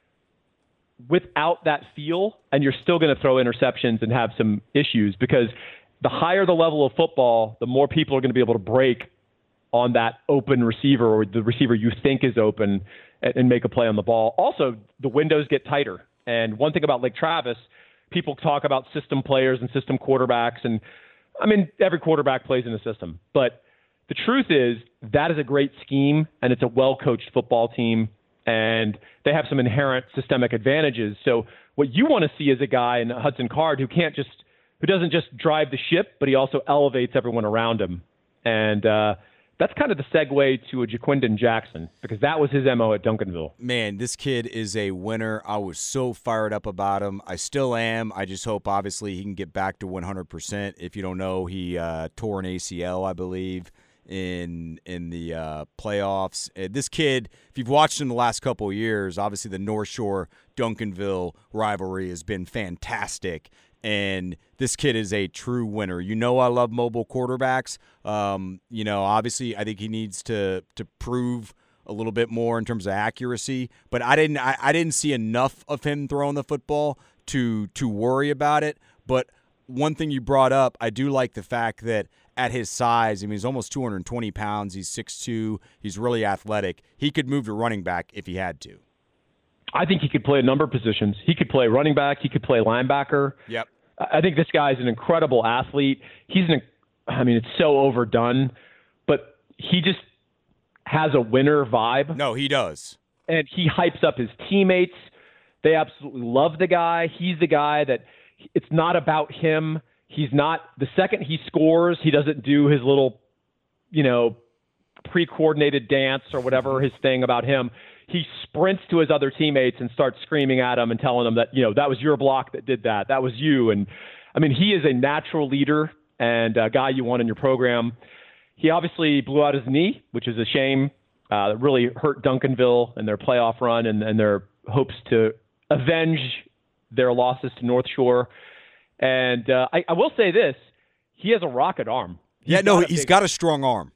without that feel, and you're still going to throw interceptions and have some issues because the higher the level of football, the more people are going to be able to break on that open receiver or the receiver you think is open and, and make a play on the ball. Also, the windows get tighter. And one thing about Lake Travis, people talk about system players and system quarterbacks. And I mean, every quarterback plays in a system. But the truth is that is a great scheme, and it's a well-coached football team. And they have some inherent systemic advantages. So what you want to see is a guy in Hudson Card who can't just, who doesn't just drive the ship, but he also elevates everyone around him. And uh, that's kind of the segue to a Jaquindon Jackson, because that was his M O at Duncanville. Man, this kid is a winner. I was so fired up about him. I still am. I just hope, obviously, he can get back to one hundred percent. If you don't know, he uh, tore an A C L, I believe, in in the uh, playoffs. Uh, this kid, if you've watched him the last couple of years, obviously the North Shore Duncanville rivalry has been fantastic, and this kid is a true winner. You know I love mobile quarterbacks. Um, you know, obviously I think he needs to to prove a little bit more in terms of accuracy, but I didn't I, I didn't see enough of him throwing the football to to worry about it. But one thing you brought up, I do like the fact that at his size, I mean, he's almost two hundred twenty pounds. He's six two. He's really athletic. He could move to running back if he had to. I think he could play a number of positions. He could play running back. He could play linebacker. Yep. I think this guy's an incredible athlete. He's an, I mean, it's so overdone, but he just has a winner vibe. No, he does. And he hypes up his teammates. They absolutely love the guy. He's the guy that it's not about him. He's not, the second he scores, he doesn't do his little, you know, pre-coordinated dance or whatever his thing about him. He sprints to his other teammates and starts screaming at them and telling them that, you know, that was your block that did that. That was you. And I mean, he is a natural leader and a guy you want in your program. He obviously blew out his knee, which is a shame. Uh, it really hurt Duncanville and their playoff run and, and their hopes to avenge their losses to North Shore. And uh, I, I will say this, he has a rocket arm. He's yeah, no, he's big, got a strong arm.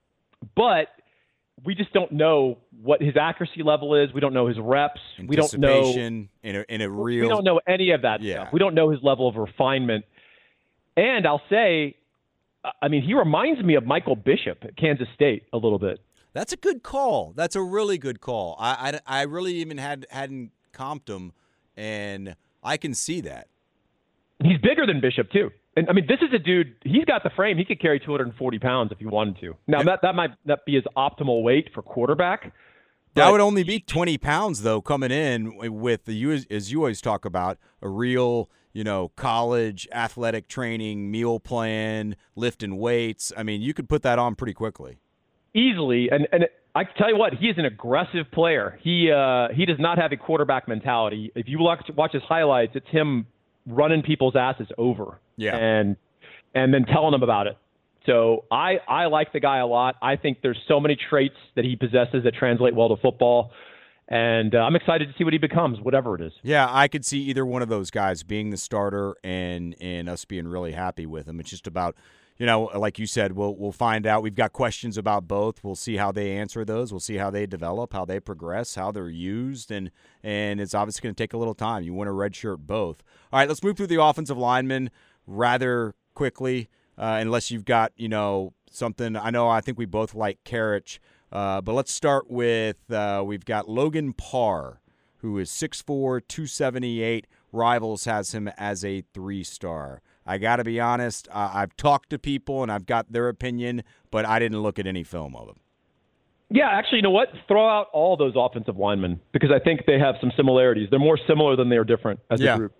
But we just don't know what his accuracy level is. We don't know his reps. We don't know in a, in a real. We don't know any of that yeah. stuff. We don't know his level of refinement. And I'll say, I mean, he reminds me of Michael Bishop at Kansas State a little bit. That's a good call. That's a really good call. I, I, I really even had hadn't comped him, and I can see that. He's bigger than Bishop too. And I mean, this is a dude, he's got the frame. He could carry two hundred forty pounds if he wanted to. Now, yeah. that, that might not be his optimal weight for quarterback. That would only be twenty pounds, though, coming in with, the as you always talk about, a real, you know, college athletic training, meal plan, lifting weights. I mean, you could put that on pretty quickly. Easily. And, and I can tell you what, he is an aggressive player. He, uh, he does not have a quarterback mentality. If you watch, watch his highlights, it's him running people's asses over. Yeah. And and then telling them about it. So I, I like the guy a lot. I think there's so many traits that he possesses that translate well to football. And uh, I'm excited to see what he becomes, whatever it is. Yeah, I could see either one of those guys being the starter and and us being really happy with him. It's just about, you know, like you said, we'll we'll find out. We've got questions about both. We'll see how they answer those. We'll see how they develop, how they progress, how they're used, and and it's obviously going to take a little time. You want to redshirt both. All right, let's move through the offensive linemen rather quickly, uh, unless you've got, you know, something. I know I think we both like Karich, uh, but let's start with uh, we've got Logan Parr, who is six four, two seventy-eight. Rivals has him as a three-star. I got to be honest, uh, I've talked to people and I've got their opinion, but I didn't look at any film of him. Yeah, actually, you know what? Throw out all those offensive linemen because I think they have some similarities. They're more similar than they are different as yeah. a group.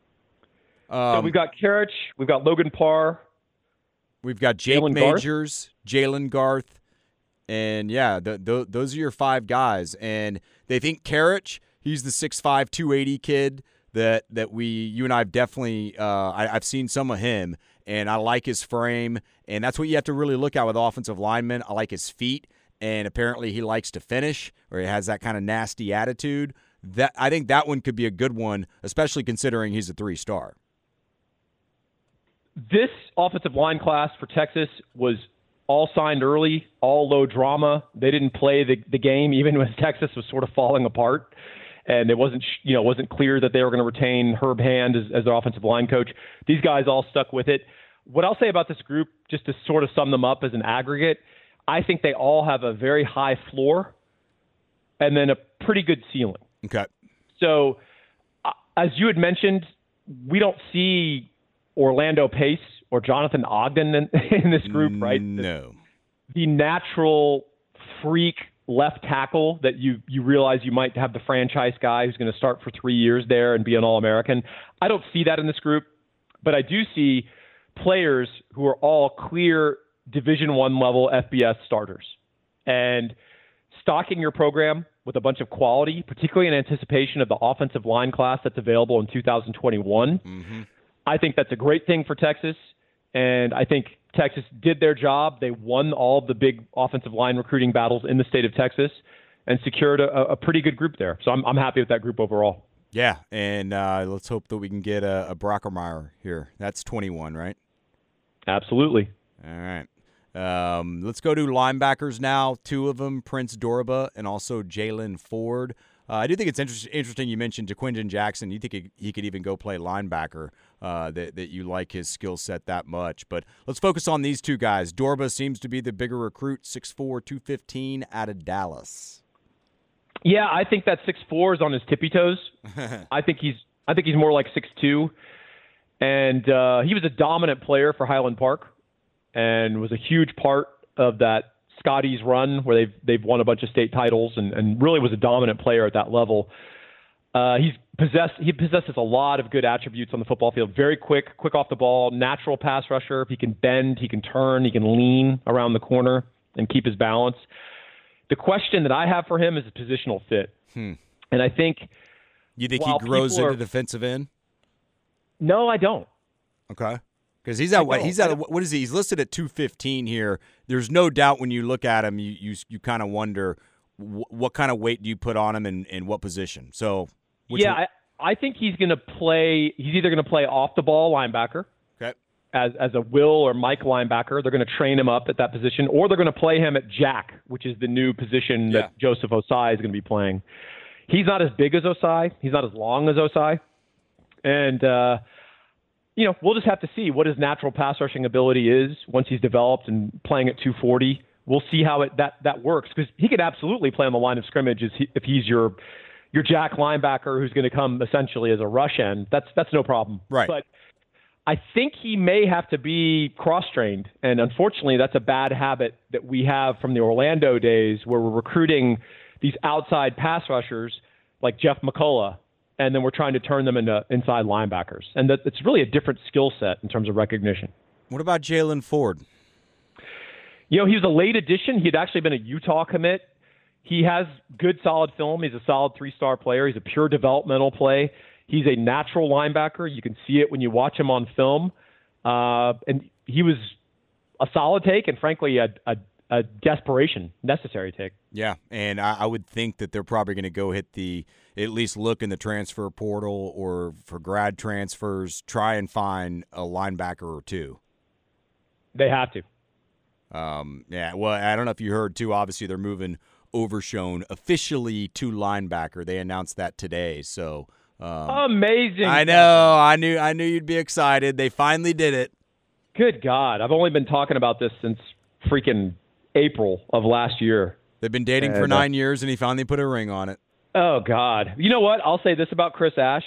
Um, so we've got Karich, we've got Logan Parr. We've got Jake Jalen Majors, Jalen Garth, and yeah, the, the, those are your five guys. And they think Karich, he's the six five, two eighty kid that that we, you and I have definitely, uh, I, I've seen some of him, and I like his frame, and that's what you have to really look at with offensive linemen. I like his feet, and apparently he likes to finish, or he has that kind of nasty attitude. That I think that one could be a good one, especially considering he's a three-star. This offensive line class for Texas was all signed early, all low drama. They didn't play the, the game even when Texas was sort of falling apart. And it wasn't, you know, wasn't clear that they were going to retain Herb Hand as, as their offensive line coach. These guys all stuck with it. What I'll say about this group, just to sort of sum them up as an aggregate, I think they all have a very high floor and then a pretty good ceiling. Okay. So, uh, as you had mentioned, we don't see Orlando Pace or Jonathan Ogden in, in this group, right? No. The, the natural freak left tackle that you you realize you might have the franchise guy who's going to start for three years there and be an All-American. I don't see that in this group, but I do see players who are all clear Division One level F B S starters. And stocking your program with a bunch of quality, particularly in anticipation of the offensive line class that's available in two thousand twenty-one, mm-hmm. I think that's a great thing for Texas. And I think Texas did their job. They won all of the big offensive line recruiting battles in the state of Texas and secured a, a pretty good group there. So I'm, I'm happy with that group overall. Yeah, and uh, let's hope that we can get a, a Brockermeyer here. That's twenty-one, right? Absolutely. All right. Um, let's go to linebackers now. Two of them, Prince Dorba and also Jalen Ford. Uh, I do think it's inter- interesting you mentioned DeQuinton Jackson. You think he, he could even go play linebacker, uh, that, that you like his skill set that much. But let's focus on these two guys. Dorba seems to be the bigger recruit, six four, two fifteen out of Dallas. Yeah, I think that six four is on his tippy toes. I think he's I think he's more like six two. And uh, he was a dominant player for Highland Park and was a huge part of that Scotty's run where they've they've won a bunch of state titles and, and really was a dominant player at that level. Uh, he's possessed he possesses a lot of good attributes on the football field. Very quick, quick off the ball, natural pass rusher. He can bend, he can turn, he can lean around the corner and keep his balance. The question that I have for him is a positional fit. Hmm. And I think you think he grows into are, defensive end? No, I don't. Okay. Because he's at what he's at what is he? He's listed at two fifteen here. There's no doubt when you look at him, you you, you kind of wonder w- what kind of weight do you put on him and, and what position. So yeah, I, I think he's going to play. He's either going to play off the ball linebacker, okay, as as a Will or Mike linebacker. They're going to train him up at that position, or they're going to play him at Jack, which is the new position yeah. that Joseph Osai is going to be playing. He's not as big as Osai. He's not as long as Osai, and. uh You know, we'll just have to see what his natural pass rushing ability is once he's developed and playing at two forty. We'll see how it that, that works because he could absolutely play on the line of scrimmage as he, if he's your your jack linebacker who's going to come essentially as a rush end. That's that's no problem. Right. But I think he may have to be cross-trained, and unfortunately, that's a bad habit that we have from the Orlando days where we're recruiting these outside pass rushers like Jeff McCullough. And then we're trying to turn them into inside linebackers. And that, it's really a different skill set in terms of recognition. What about Jalen Ford? You know, he was a late addition. He had actually been a Utah commit. He has good, solid film. He's a solid three-star player. He's a pure developmental play. He's a natural linebacker. You can see it when you watch him on film. Uh, and he was a solid take and, frankly, a, a, a desperation, necessary take. Yeah, and I, I would think that they're probably going to go hit the – at least look in the transfer portal or for grad transfers, try and find a linebacker or two. They have to. Um, yeah, well, I don't know if you heard, too, obviously they're moving Overshone officially to linebacker. They announced that today, so um, amazing. I know. I knew I knew you'd be excited. They finally did it. Good God. I've only been talking about this since freaking April of last year. They've been dating and, for nine uh, years, and he finally put a ring on it. Oh, God. You know what? I'll say this about Chris Ash.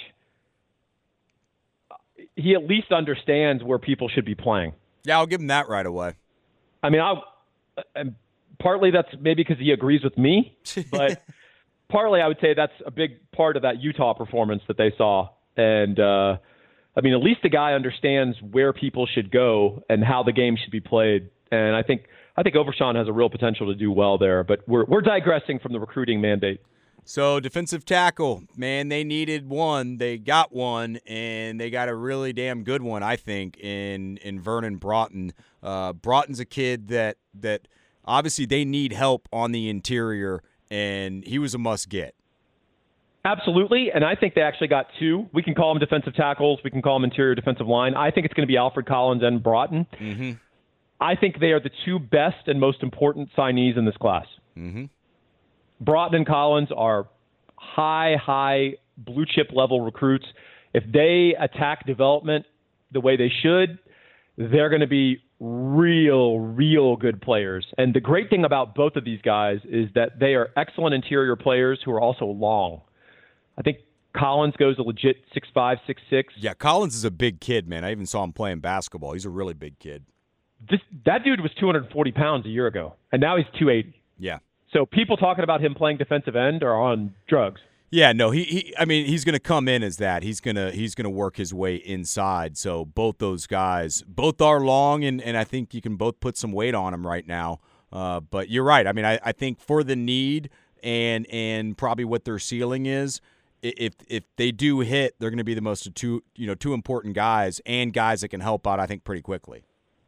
He at least understands where people should be playing. Yeah, I'll give him that right away. I mean, I'll, and partly that's maybe because he agrees with me, but partly I would say that's a big part of that Utah performance that they saw. And, uh, I mean, at least the guy understands where people should go and how the game should be played. And I think I think Overshone has a real potential to do well there. But we're we're digressing from the recruiting mandate. So defensive tackle, man, they needed one. They got one, and they got a really damn good one, I think, in in Vernon Broughton. Uh, Broughton's a kid that that obviously they need help on the interior, and he was a must-get. Absolutely, and I think they actually got two. We can call them defensive tackles. We can call them interior defensive line. I think it's going to be Alfred Collins and Broughton. Mm-hmm. I think they are the two best and most important signees in this class. Mm-hmm. Broughton and Collins are high, high blue chip level recruits. If they attack development the way they should, they're going to be real, real good players. And the great thing about both of these guys is that they are excellent interior players who are also long. I think Collins goes a legit six five, six six. Yeah, Collins is a big kid, man. I even saw him playing basketball. He's a really big kid. This, that dude was two hundred forty pounds a year ago, and now he's two eighty. Yeah. So people talking about him playing defensive end are on drugs. Yeah, no, he, he I mean, he's going to come in as that. He's going to he's going to work his way inside. So both those guys, both are long, and, and I think you can both put some weight on them right now. Uh, but you're right. I mean, I, I think for the need and and probably what their ceiling is, if if they do hit, they're going to be the most two you know two important guys and guys that can help out, I think, pretty quickly.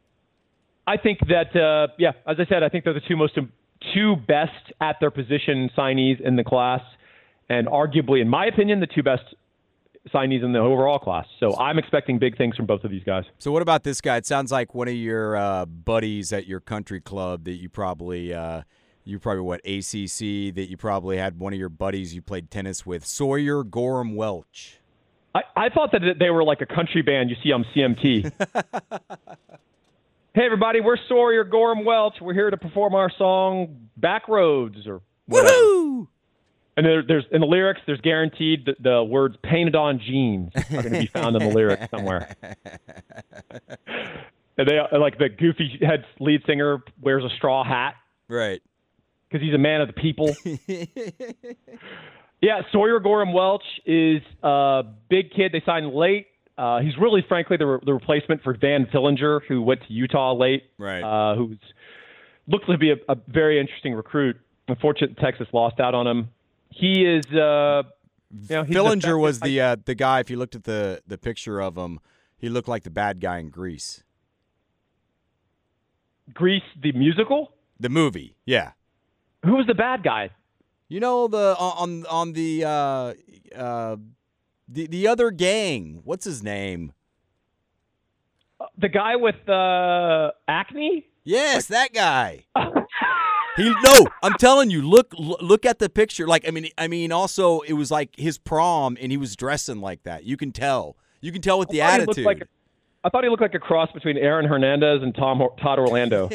I think that uh, yeah, as I said, I think they're the two most two best at their position signees in the class, and arguably, in my opinion, the two best signees in the overall class. So I'm expecting big things from both of these guys. So what about this guy? It sounds like one of your uh, buddies at your country club that you probably uh, you probably what A C C that you probably had one of your buddies you played tennis with, Sawyer Gorham Welch. I, I thought that they were like a country band you see on C M T. Hey, everybody, we're Sawyer Gorham Welch. We're here to perform our song Back Roads or whatever. Woohoo! And there, there's in the lyrics, there's guaranteed the, the words painted on jeans are going to be found in the lyrics somewhere. And they like the goofy head lead singer wears a straw hat. Right. Because he's a man of the people. Yeah, Sawyer Gorham Welch is a big kid. They signed late. Uh, he's really, frankly, the, re- the replacement for Van Fillinger, who went to Utah late. Right. Uh, who's looks to be a, a very interesting recruit. Unfortunately, Texas lost out on him. He is. Uh, you know, he's Fillinger was the uh, the guy. If you looked at the the picture of him, he looked like the bad guy in Grease. Grease, the musical. The movie, yeah. Who was the bad guy? You know the on on the uh, uh, the the other gang. What's his name? Uh, the guy with uh, acne. Yes, like, that guy. He no, I'm telling you. Look, look at the picture. Like, I mean, I mean, also, it was like his prom, and he was dressing like that. You can tell. You can tell with the attitude. Like a, I thought he looked like a cross between Aaron Hernandez and Tom Todd Orlando.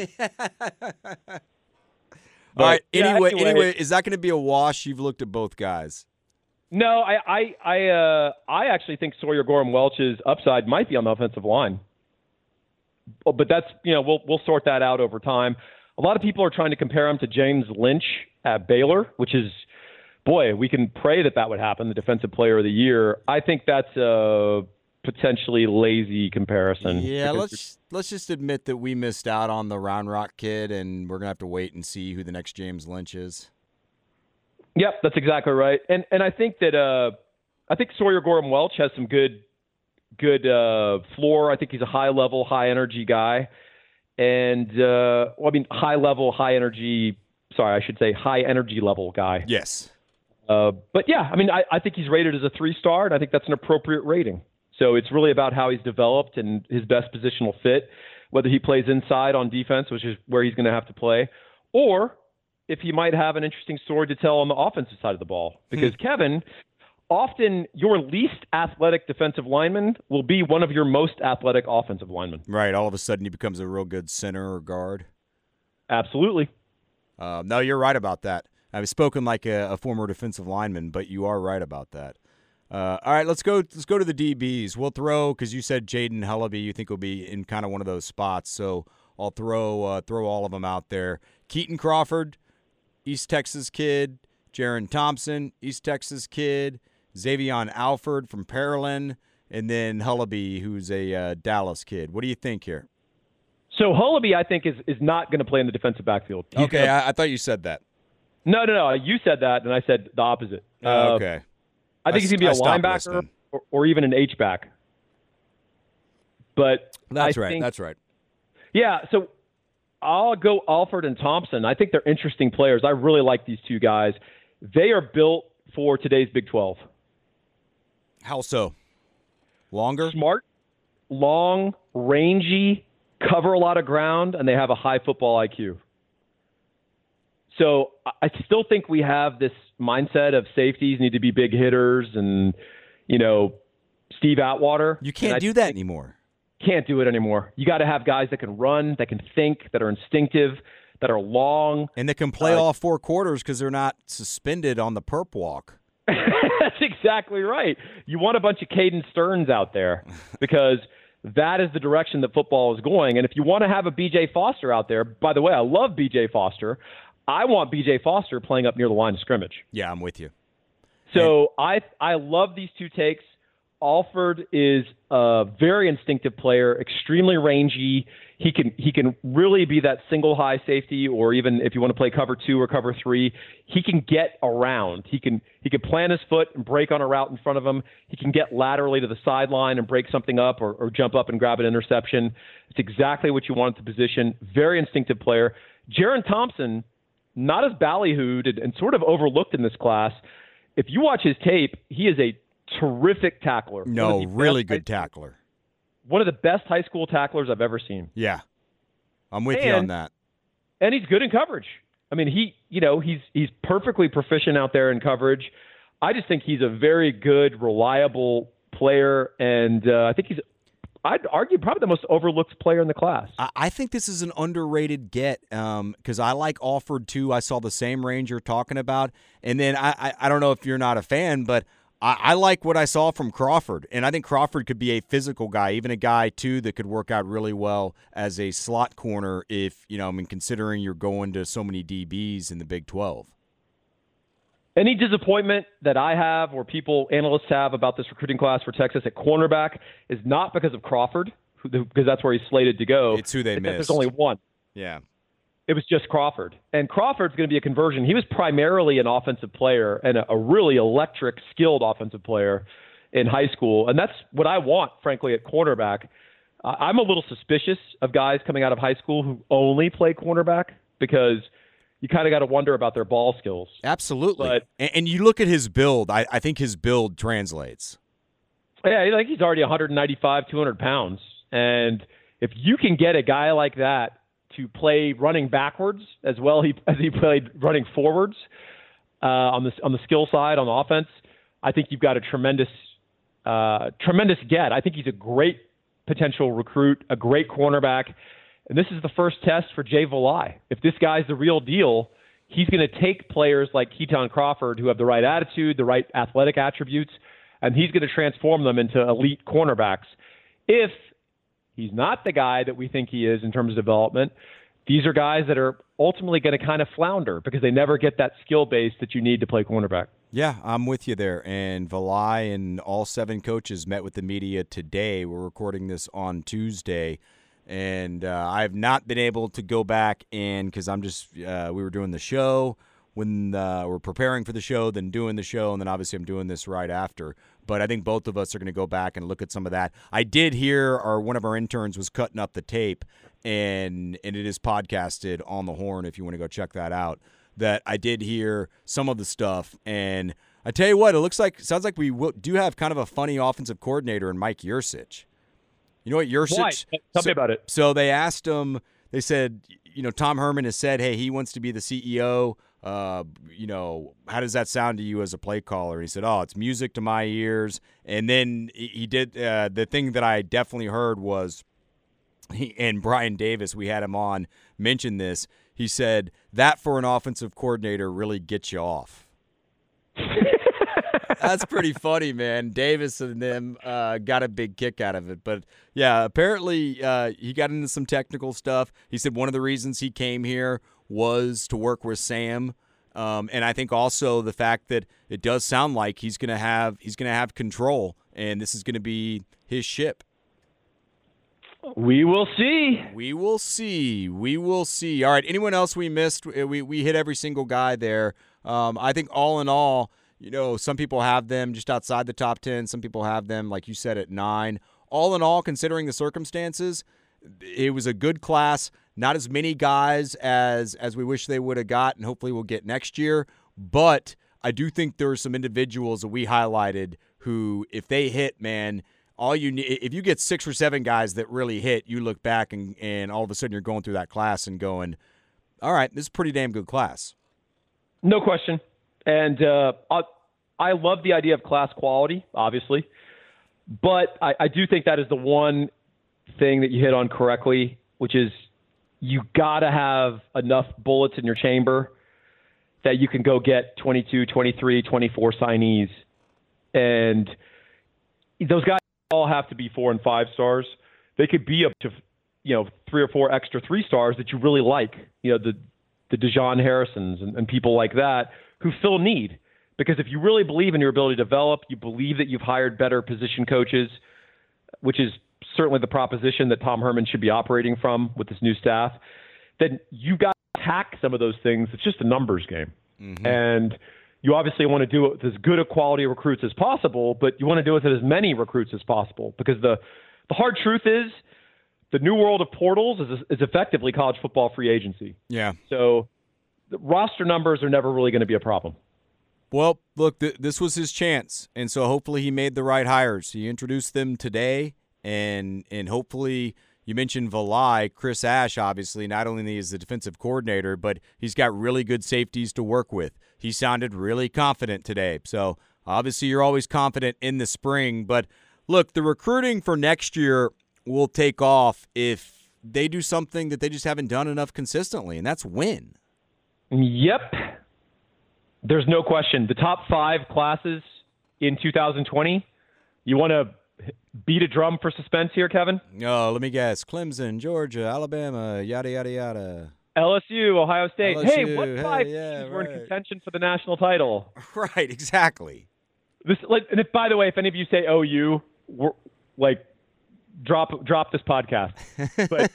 All right. Yeah, anyway, anyway, anyway, is that going to be a wash? You've looked at both guys. No, I, I, I, uh, I actually think Sawyer Gorham Welch's upside might be on the offensive line. But that's, you know, we'll we'll sort that out over time. A lot of people are trying to compare him to James Lynch at Baylor, which is, boy, we can pray that that would happen, the Defensive Player of the Year. I think that's a potentially lazy comparison. Yeah, let's let's just admit that we missed out on the Round Rock kid, and we're going to have to wait and see who the next James Lynch is. Yep, that's exactly right. And and I think that uh, I think Sawyer Gorham Welch has some good good uh, floor. I think he's a high level, high energy guy. And, uh, well, I mean, high level, high energy, sorry, I should say high energy level guy. Yes. Uh, but, yeah, I mean, I, I think he's rated as a three-star, and I think that's an appropriate rating. So it's really about how he's developed and his best positional fit, whether he plays inside on defense, which is where he's going to have to play, or if he might have an interesting story to tell on the offensive side of the ball. Because, hmm. Kevin, often your least athletic defensive lineman will be one of your most athletic offensive linemen. Right. All of a sudden he becomes a real good center or guard. Absolutely. Uh, no, you're right about that. I've spoken like a, a former defensive lineman, but you are right about that. Uh, all right, let's go Let's go to the D Bs. We'll throw, because you said Jaden Hullaby you think will be in kind of one of those spots, so I'll throw uh, throw all of them out there. Keaton Crawford, East Texas kid. Jaron Thompson, East Texas kid. Xavion Alford from Pearland, and then Hullaby, who's a uh, Dallas kid. What do you think here? So Hullaby, I think, is is not going to play in the defensive backfield. He's okay, gonna... I, I thought you said that. No, no, no. You said that, and I said the opposite. Uh, uh, okay. I think I, he's going to be I a linebacker or, or even an H-back. But That's I right, think, that's right. Yeah, so I'll go Alford and Thompson. I think they're interesting players. I really like these two guys. They are built for today's Big twelve. How so? Longer? Smart, long, rangy, cover a lot of ground, and they have a high football I Q. So I still think we have this mindset of safeties need to be big hitters and, you know, Steve Atwater. You can't do that anymore. Can't do it anymore. You got to have guys that can run, that can think, that are instinctive, that are long. And that can play uh, all four quarters because they're not suspended on the perp walk. That's exactly right. You want a bunch of Caden Stearns out there because that is the direction that football is going. And if you want to have a B J Foster out there, by the way, I love B J Foster. I want B J Foster playing up near the line of scrimmage. Yeah, I'm with you. So and- I I love these two takes. Alford is a very instinctive player, extremely rangy. He can he can really be that single high safety, or even if you want to play cover two or cover three, he can get around. He can he can plant his foot and break on a route in front of him. He can get laterally to the sideline and break something up, or, or jump up and grab an interception. It's exactly what you want at the position. Very instinctive player. Jaron Thompson, not as ballyhooed and, and sort of overlooked in this class. If you watch his tape, he is a terrific tackler. No, really good tackler. One of the best high school tacklers I've ever seen. Yeah, I'm with and, you on that. And he's good in coverage. I mean, he, you know, he's he's perfectly proficient out there in coverage. I just think he's a very good, reliable player, and uh, I think he's, I'd argue, probably the most overlooked player in the class. I, I think this is an underrated get because um, I like Alford too. I saw the same range you're talking about, and then I, I, I don't know if you're not a fan, but I, I like what I saw from Crawford, and I think Crawford could be a physical guy, even a guy too that could work out really well as a slot corner. If you know, I mean, considering you're going to so many D Bs in the Big twelve. Any disappointment that I have or people, analysts have about this recruiting class for Texas at cornerback is not because of Crawford, who, because that's where he's slated to go. It's who they it's missed. There's only one. Yeah. It was just Crawford. And Crawford's going to be a conversion. He was primarily an offensive player and a, a really electric, skilled offensive player in high school. And that's what I want, frankly, at cornerback. Uh, I'm a little suspicious of guys coming out of high school who only play cornerback because – you kind of got to wonder about their ball skills. Absolutely. But, and, and you look at his build, I, I think his build translates. Yeah, I think he's already one ninety-five, two hundred pounds. And if you can get a guy like that to play running backwards as well he, as he played running forwards uh, on, the, on the skill side, on the offense, I think you've got a tremendous, uh, tremendous get. I think he's a great potential recruit, a great cornerback. And this is the first test for Jay Valai. If this guy's the real deal, he's going to take players like Keaton Crawford who have the right attitude, the right athletic attributes, and he's going to transform them into elite cornerbacks. If he's not the guy that we think he is in terms of development, these are guys that are ultimately going to kind of flounder because they never get that skill base that you need to play cornerback. Yeah, I'm with you there. And Valai and all seven coaches met with the media today. We're recording this on Tuesday. And uh, I have not been able to go back and because I'm just uh, we were doing the show when uh, we're preparing for the show, then doing the show, and then obviously I'm doing this right after. But I think both of us are going to go back and look at some of that. I did hear our one of our interns was cutting up the tape, and and it is podcasted on the Horn if you want to go check that out. That I did hear some of the stuff, and I tell you what, it looks like sounds like we will, do have kind of a funny offensive coordinator in Mike Yurcich. You know what, Yurcich? Why? Tell so, me about it. So they asked him, they said, you know, Tom Herman has said, hey, he wants to be the C E O. Uh, you know, how does that sound to you as a play caller? And he said, oh, it's music to my ears. And then he did uh, the thing that I definitely heard was, he, and Brian Davis, we had him on, mentioned this. He said, that for an offensive coordinator really gets you off. That's pretty funny, man. Davis and them uh, got a big kick out of it. But, yeah, apparently uh, he got into some technical stuff. He said one of the reasons he came here was to work with Sam. Um, and I think also the fact that it does sound like he's going to have he's going to have control, and this is going to be his ship. We will see. We will see. We will see. All right, anyone else we missed? We, we hit every single guy there. Um, I think all in all, you know, some people have them just outside the top ten. Some people have them, like you said, at nine. All in all, considering the circumstances, it was a good class. Not as many guys as as we wish they would have got, and hopefully we'll get next year. But I do think there are some individuals that we highlighted who, if they hit, man, all you need, if you get six or seven guys that really hit, you look back and, and all of a sudden you're going through that class and going, all right, this is a pretty damn good class. No question. And uh, I, I love the idea of class quality, obviously. But I, I do think that is the one thing that you hit on correctly, which is you got to have enough bullets in your chamber that you can go get twenty-two, twenty-three, twenty-four signees. And those guys all have to be four and five stars. They could be up to, you know, three or four extra three stars that you really like, you know, the, the Dejon Harrisons and, and people like that who fill need. Because if you really believe in your ability to develop, you believe that you've hired better position coaches, which is certainly the proposition that Tom Herman should be operating from with this new staff, then you've got to attack some of those things. It's just a numbers game. Mm-hmm. And you obviously want to do it with as good a quality of recruits as possible, but you want to do it with as many recruits as possible. Because the, the hard truth is the new world of portals is, is effectively college football free agency. Yeah. So the roster numbers are never really going to be a problem. Well, look, th- this was his chance, and so hopefully he made the right hires. He introduced them today, and and hopefully, you mentioned Valai, Chris Ash, obviously, not only is the defensive coordinator, but he's got really good safeties to work with. He sounded really confident today. So obviously you're always confident in the spring. But look, the recruiting for next year will take off if they do something that they just haven't done enough consistently, and that's win. Yep. There's no question. The top five classes in two thousand twenty, you want to beat a drum for suspense here, Kevin? Oh, let me guess. Clemson, Georgia, Alabama, yada, yada, yada. L S U, Ohio State. L S U, hey, what five hey, yeah, teams were right. in contention for the national title? Right, exactly. This, and if, by the way, if any of you say O U, we're, like, drop drop this podcast. But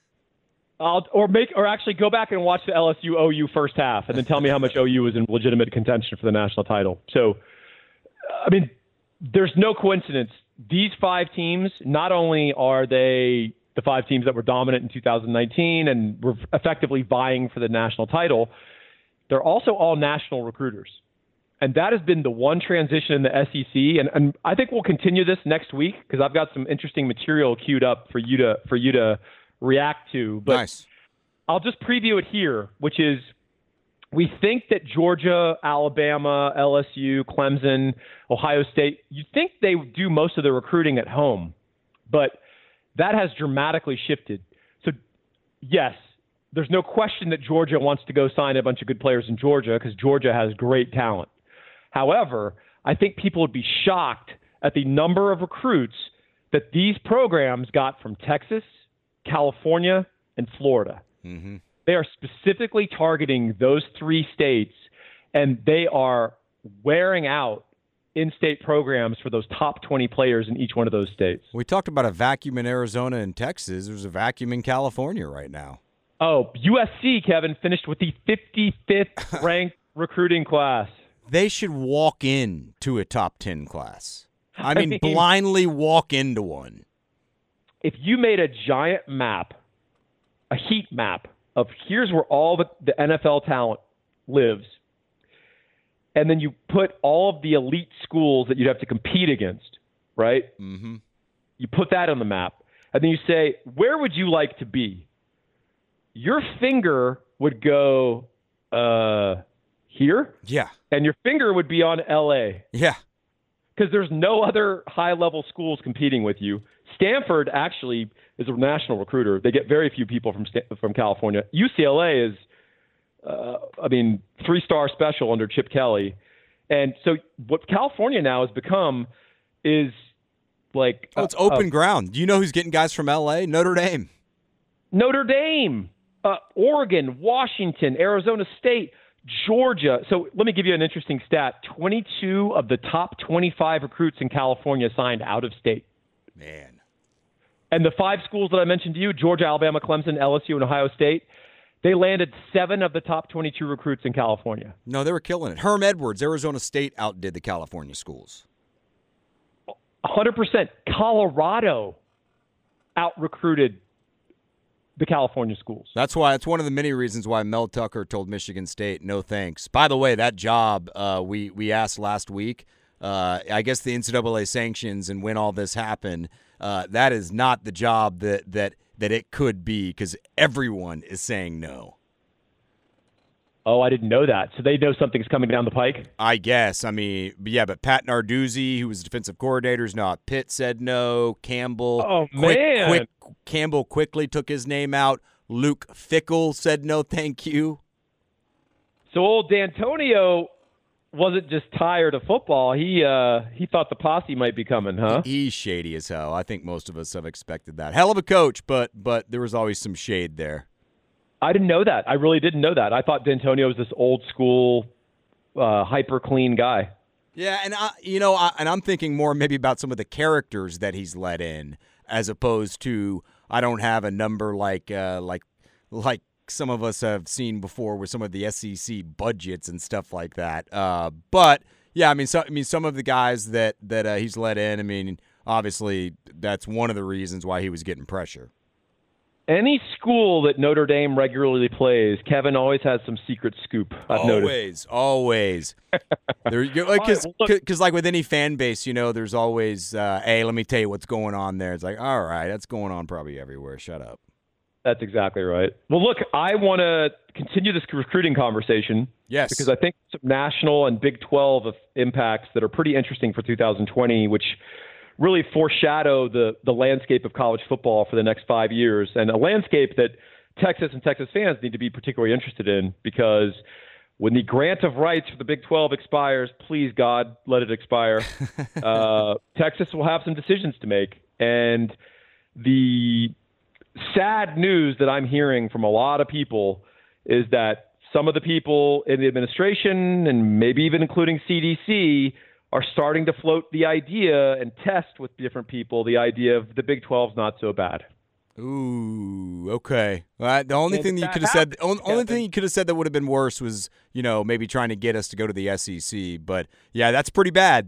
I'll or make or actually go back and watch the L S U O U first half, and then tell me how much O U was in legitimate contention for the national title. So, I mean, there's no coincidence. These five teams, not only are they the five teams that were dominant in two thousand nineteen and were effectively vying for the national title, they're also all national recruiters. And that has been the one transition in the S E C. And, and I think we'll continue this next week because I've got some interesting material queued up for you to for you to react to. But nice. I'll just preview it here, which is we think that Georgia, Alabama, L S U, Clemson, Ohio State, you think they do most of the recruiting at home. But that has dramatically shifted. So, yes, there's no question that Georgia wants to go sign a bunch of good players in Georgia because Georgia has great talent. However, I think people would be shocked at the number of recruits that these programs got from Texas, California, and Florida. Mm-hmm. They are specifically targeting those three states, and they are wearing out in-state programs for those top twenty players in each one of those states. We talked about a vacuum in Arizona and Texas. There's a vacuum in California right now. Oh, U S C, Kevin, finished with the fifty-fifth ranked recruiting class. They should walk in to a top ten class. I mean, I mean, blindly walk into one. If you made a giant map, a heat map of here's where all the, the N F L talent lives, and then you put all of the elite schools that you'd have to compete against, right? Mm-hmm. You put that on the map, and then you say, where would you like to be? Your finger would go uh, here. Yeah. And your finger would be on L A. Yeah. Because there's no other high-level schools competing with you. Stanford actually is a national recruiter. They get very few people from from California. U C L A is, uh, I mean, three-star special under Chip Kelly. And so what California now has become is like... Oh, it's uh, open uh, ground. Do you know who's getting guys from L A? Notre Dame. Notre Dame, uh, Oregon, Washington, Arizona State, Georgia. So let me give you an interesting stat. twenty-two of the top twenty-five recruits in California signed out of state. Man. And the five schools that I mentioned to you, Georgia, Alabama, Clemson, L S U, and Ohio State, they landed seven of the top twenty-two recruits in California. No, they were killing it. Herm Edwards, Arizona State outdid the California schools. one hundred percent. Colorado out-recruited the California schools. That's why it's one of the many reasons why Mel Tucker told Michigan State no thanks. By the way, that job uh, we we asked last week, uh, I guess the N C double A sanctions and when all this happened, uh, that is not the job that that that it could be because everyone is saying no. Oh, I didn't know that. So they know something's coming down the pike? I guess. I mean, yeah, but Pat Narduzzi, who was the defensive coordinator, is not. Pitt said no. Campbell. Oh, quick, man. Quick, Campbell quickly took his name out. Luke Fickell said no thank you. So old D'Antonio wasn't just tired of football. He uh, he thought the posse might be coming, huh? He's shady as hell. I think most of us have expected that. Hell of a coach, but but there was always some shade there. I didn't know that. I really didn't know that. I thought D'Antonio was this old school, uh, hyper clean guy. Yeah, and I, you know, I, and I'm thinking more maybe about some of the characters that he's let in, as opposed to I don't have a number like uh, like like some of us have seen before with some of the S E C budgets and stuff like that. Uh, but yeah, I mean, so, I mean, some of the guys that that uh, he's let in. I mean, obviously that's one of the reasons why he was getting pressure. Any school that Notre Dame regularly plays, Kevin always has some secret scoop. I've always, noticed. always. There, you're like, because, right, well, because, like with any fan base, you know, there's always, uh, hey, let me tell you what's going on there. It's like, all right, that's going on probably everywhere. Shut up. That's exactly right. Well, look, I want to continue this recruiting conversation. Yes. Because I think some national and Big twelve impacts that are pretty interesting for two thousand twenty, which really foreshadow the, the landscape of college football for the next five years, and a landscape that Texas and Texas fans need to be particularly interested in, because when the grant of rights for the Big twelve expires, please, God, let it expire, uh, Texas will have some decisions to make. And the sad news that I'm hearing from a lot of people is that some of the people in the administration, and maybe even including C D C, are starting to float the idea and test with different people the idea of the Big twelve's not so bad. Ooh, okay. Well, the only And thing that you that could have said, happens, only, only Kevin. thing you could have said that would have been worse was, you know, maybe trying to get us to go to the S E C. But yeah, that's pretty bad.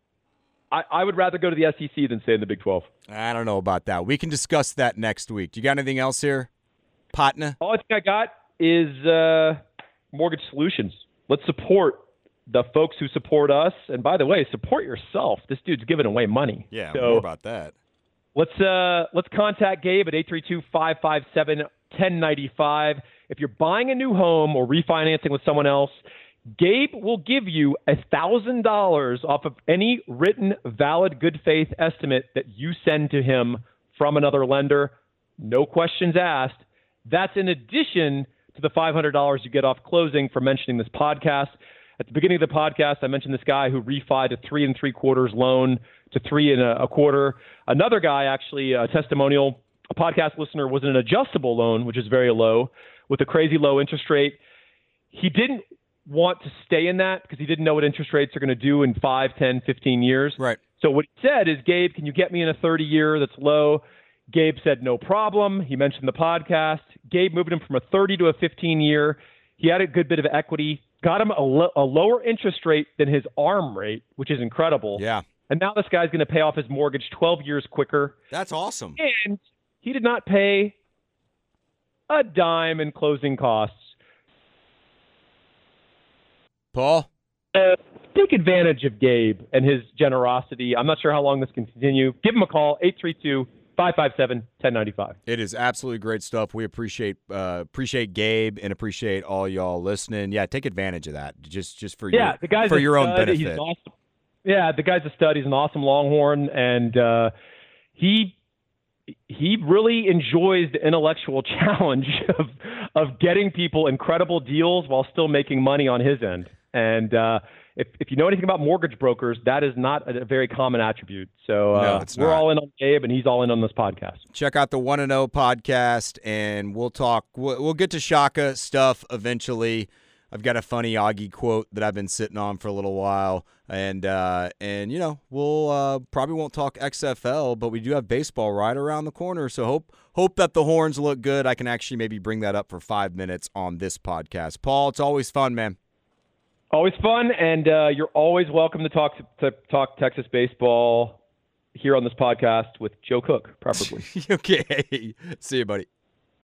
I, I would rather go to the S E C than stay in the Big twelve. I don't know about that. We can discuss that next week. Do you got anything else here, Patna? All I think I got is uh, Mortgage Solutions. Let's support the folks who support us. And by the way, support yourself. This dude's giving away money. Yeah, so more about that. Let's uh, let's contact Gabe at eight three two, five five seven, one zero nine five. If you're buying a new home or refinancing with someone else, Gabe will give you one thousand dollars off of any written, valid, good faith estimate that you send to him from another lender. No questions asked. That's in addition to the five hundred dollars you get off closing for mentioning this podcast. At the beginning of the podcast, I mentioned this guy who refied a three and three quarters loan to three and a, a quarter. Another guy, actually, a testimonial, a podcast listener, was an adjustable loan, which is very low, with a crazy low interest rate. He didn't want to stay in that because he didn't know what interest rates are going to do in five, ten, fifteen years. Right. So what he said is, Gabe, can you get me in a thirty year that's low? Gabe said, no problem. He mentioned the podcast. Gabe moved him from a thirty to a fifteen year. He had a good bit of equity, got him a, lo- a lower interest rate than his ARM rate, which is incredible. Yeah. And now this guy's going to pay off his mortgage twelve years quicker. That's awesome. And he did not pay a dime in closing costs. Paul? Uh, take advantage of Gabe and his generosity. I'm not sure how long this can continue. Give him a call, eight three two, five five seven, one zero nine five. It is absolutely great stuff. We appreciate uh, appreciate Gabe and appreciate all y'all listening. Yeah, take advantage of that just just for yeah, your the guy's for a your own stud. benefit. He's awesome. Yeah, the guy's a stud. He's an awesome Longhorn, and uh, he he really enjoys the intellectual challenge of of getting people incredible deals while still making money on his end. And uh, if if you know anything about mortgage brokers, that is not a, a very common attribute. So uh, No, it's we're not. all in on Gabe, and he's all in on this podcast. Check out the one and oh podcast, and we'll talk. We'll, we'll get to Shaka stuff eventually. I've got a funny Augie quote that I've been sitting on for a little while, and uh, and you know we'll uh, probably won't talk X F L, but we do have baseball right around the corner. So hope hope that the horns look good. I can actually maybe bring that up for five minutes on this podcast. Paul, it's always fun, man. Always fun, and uh, you're always welcome to talk to, to talk Texas baseball here on this podcast with Joe Cook, preferably. Okay, see you, buddy.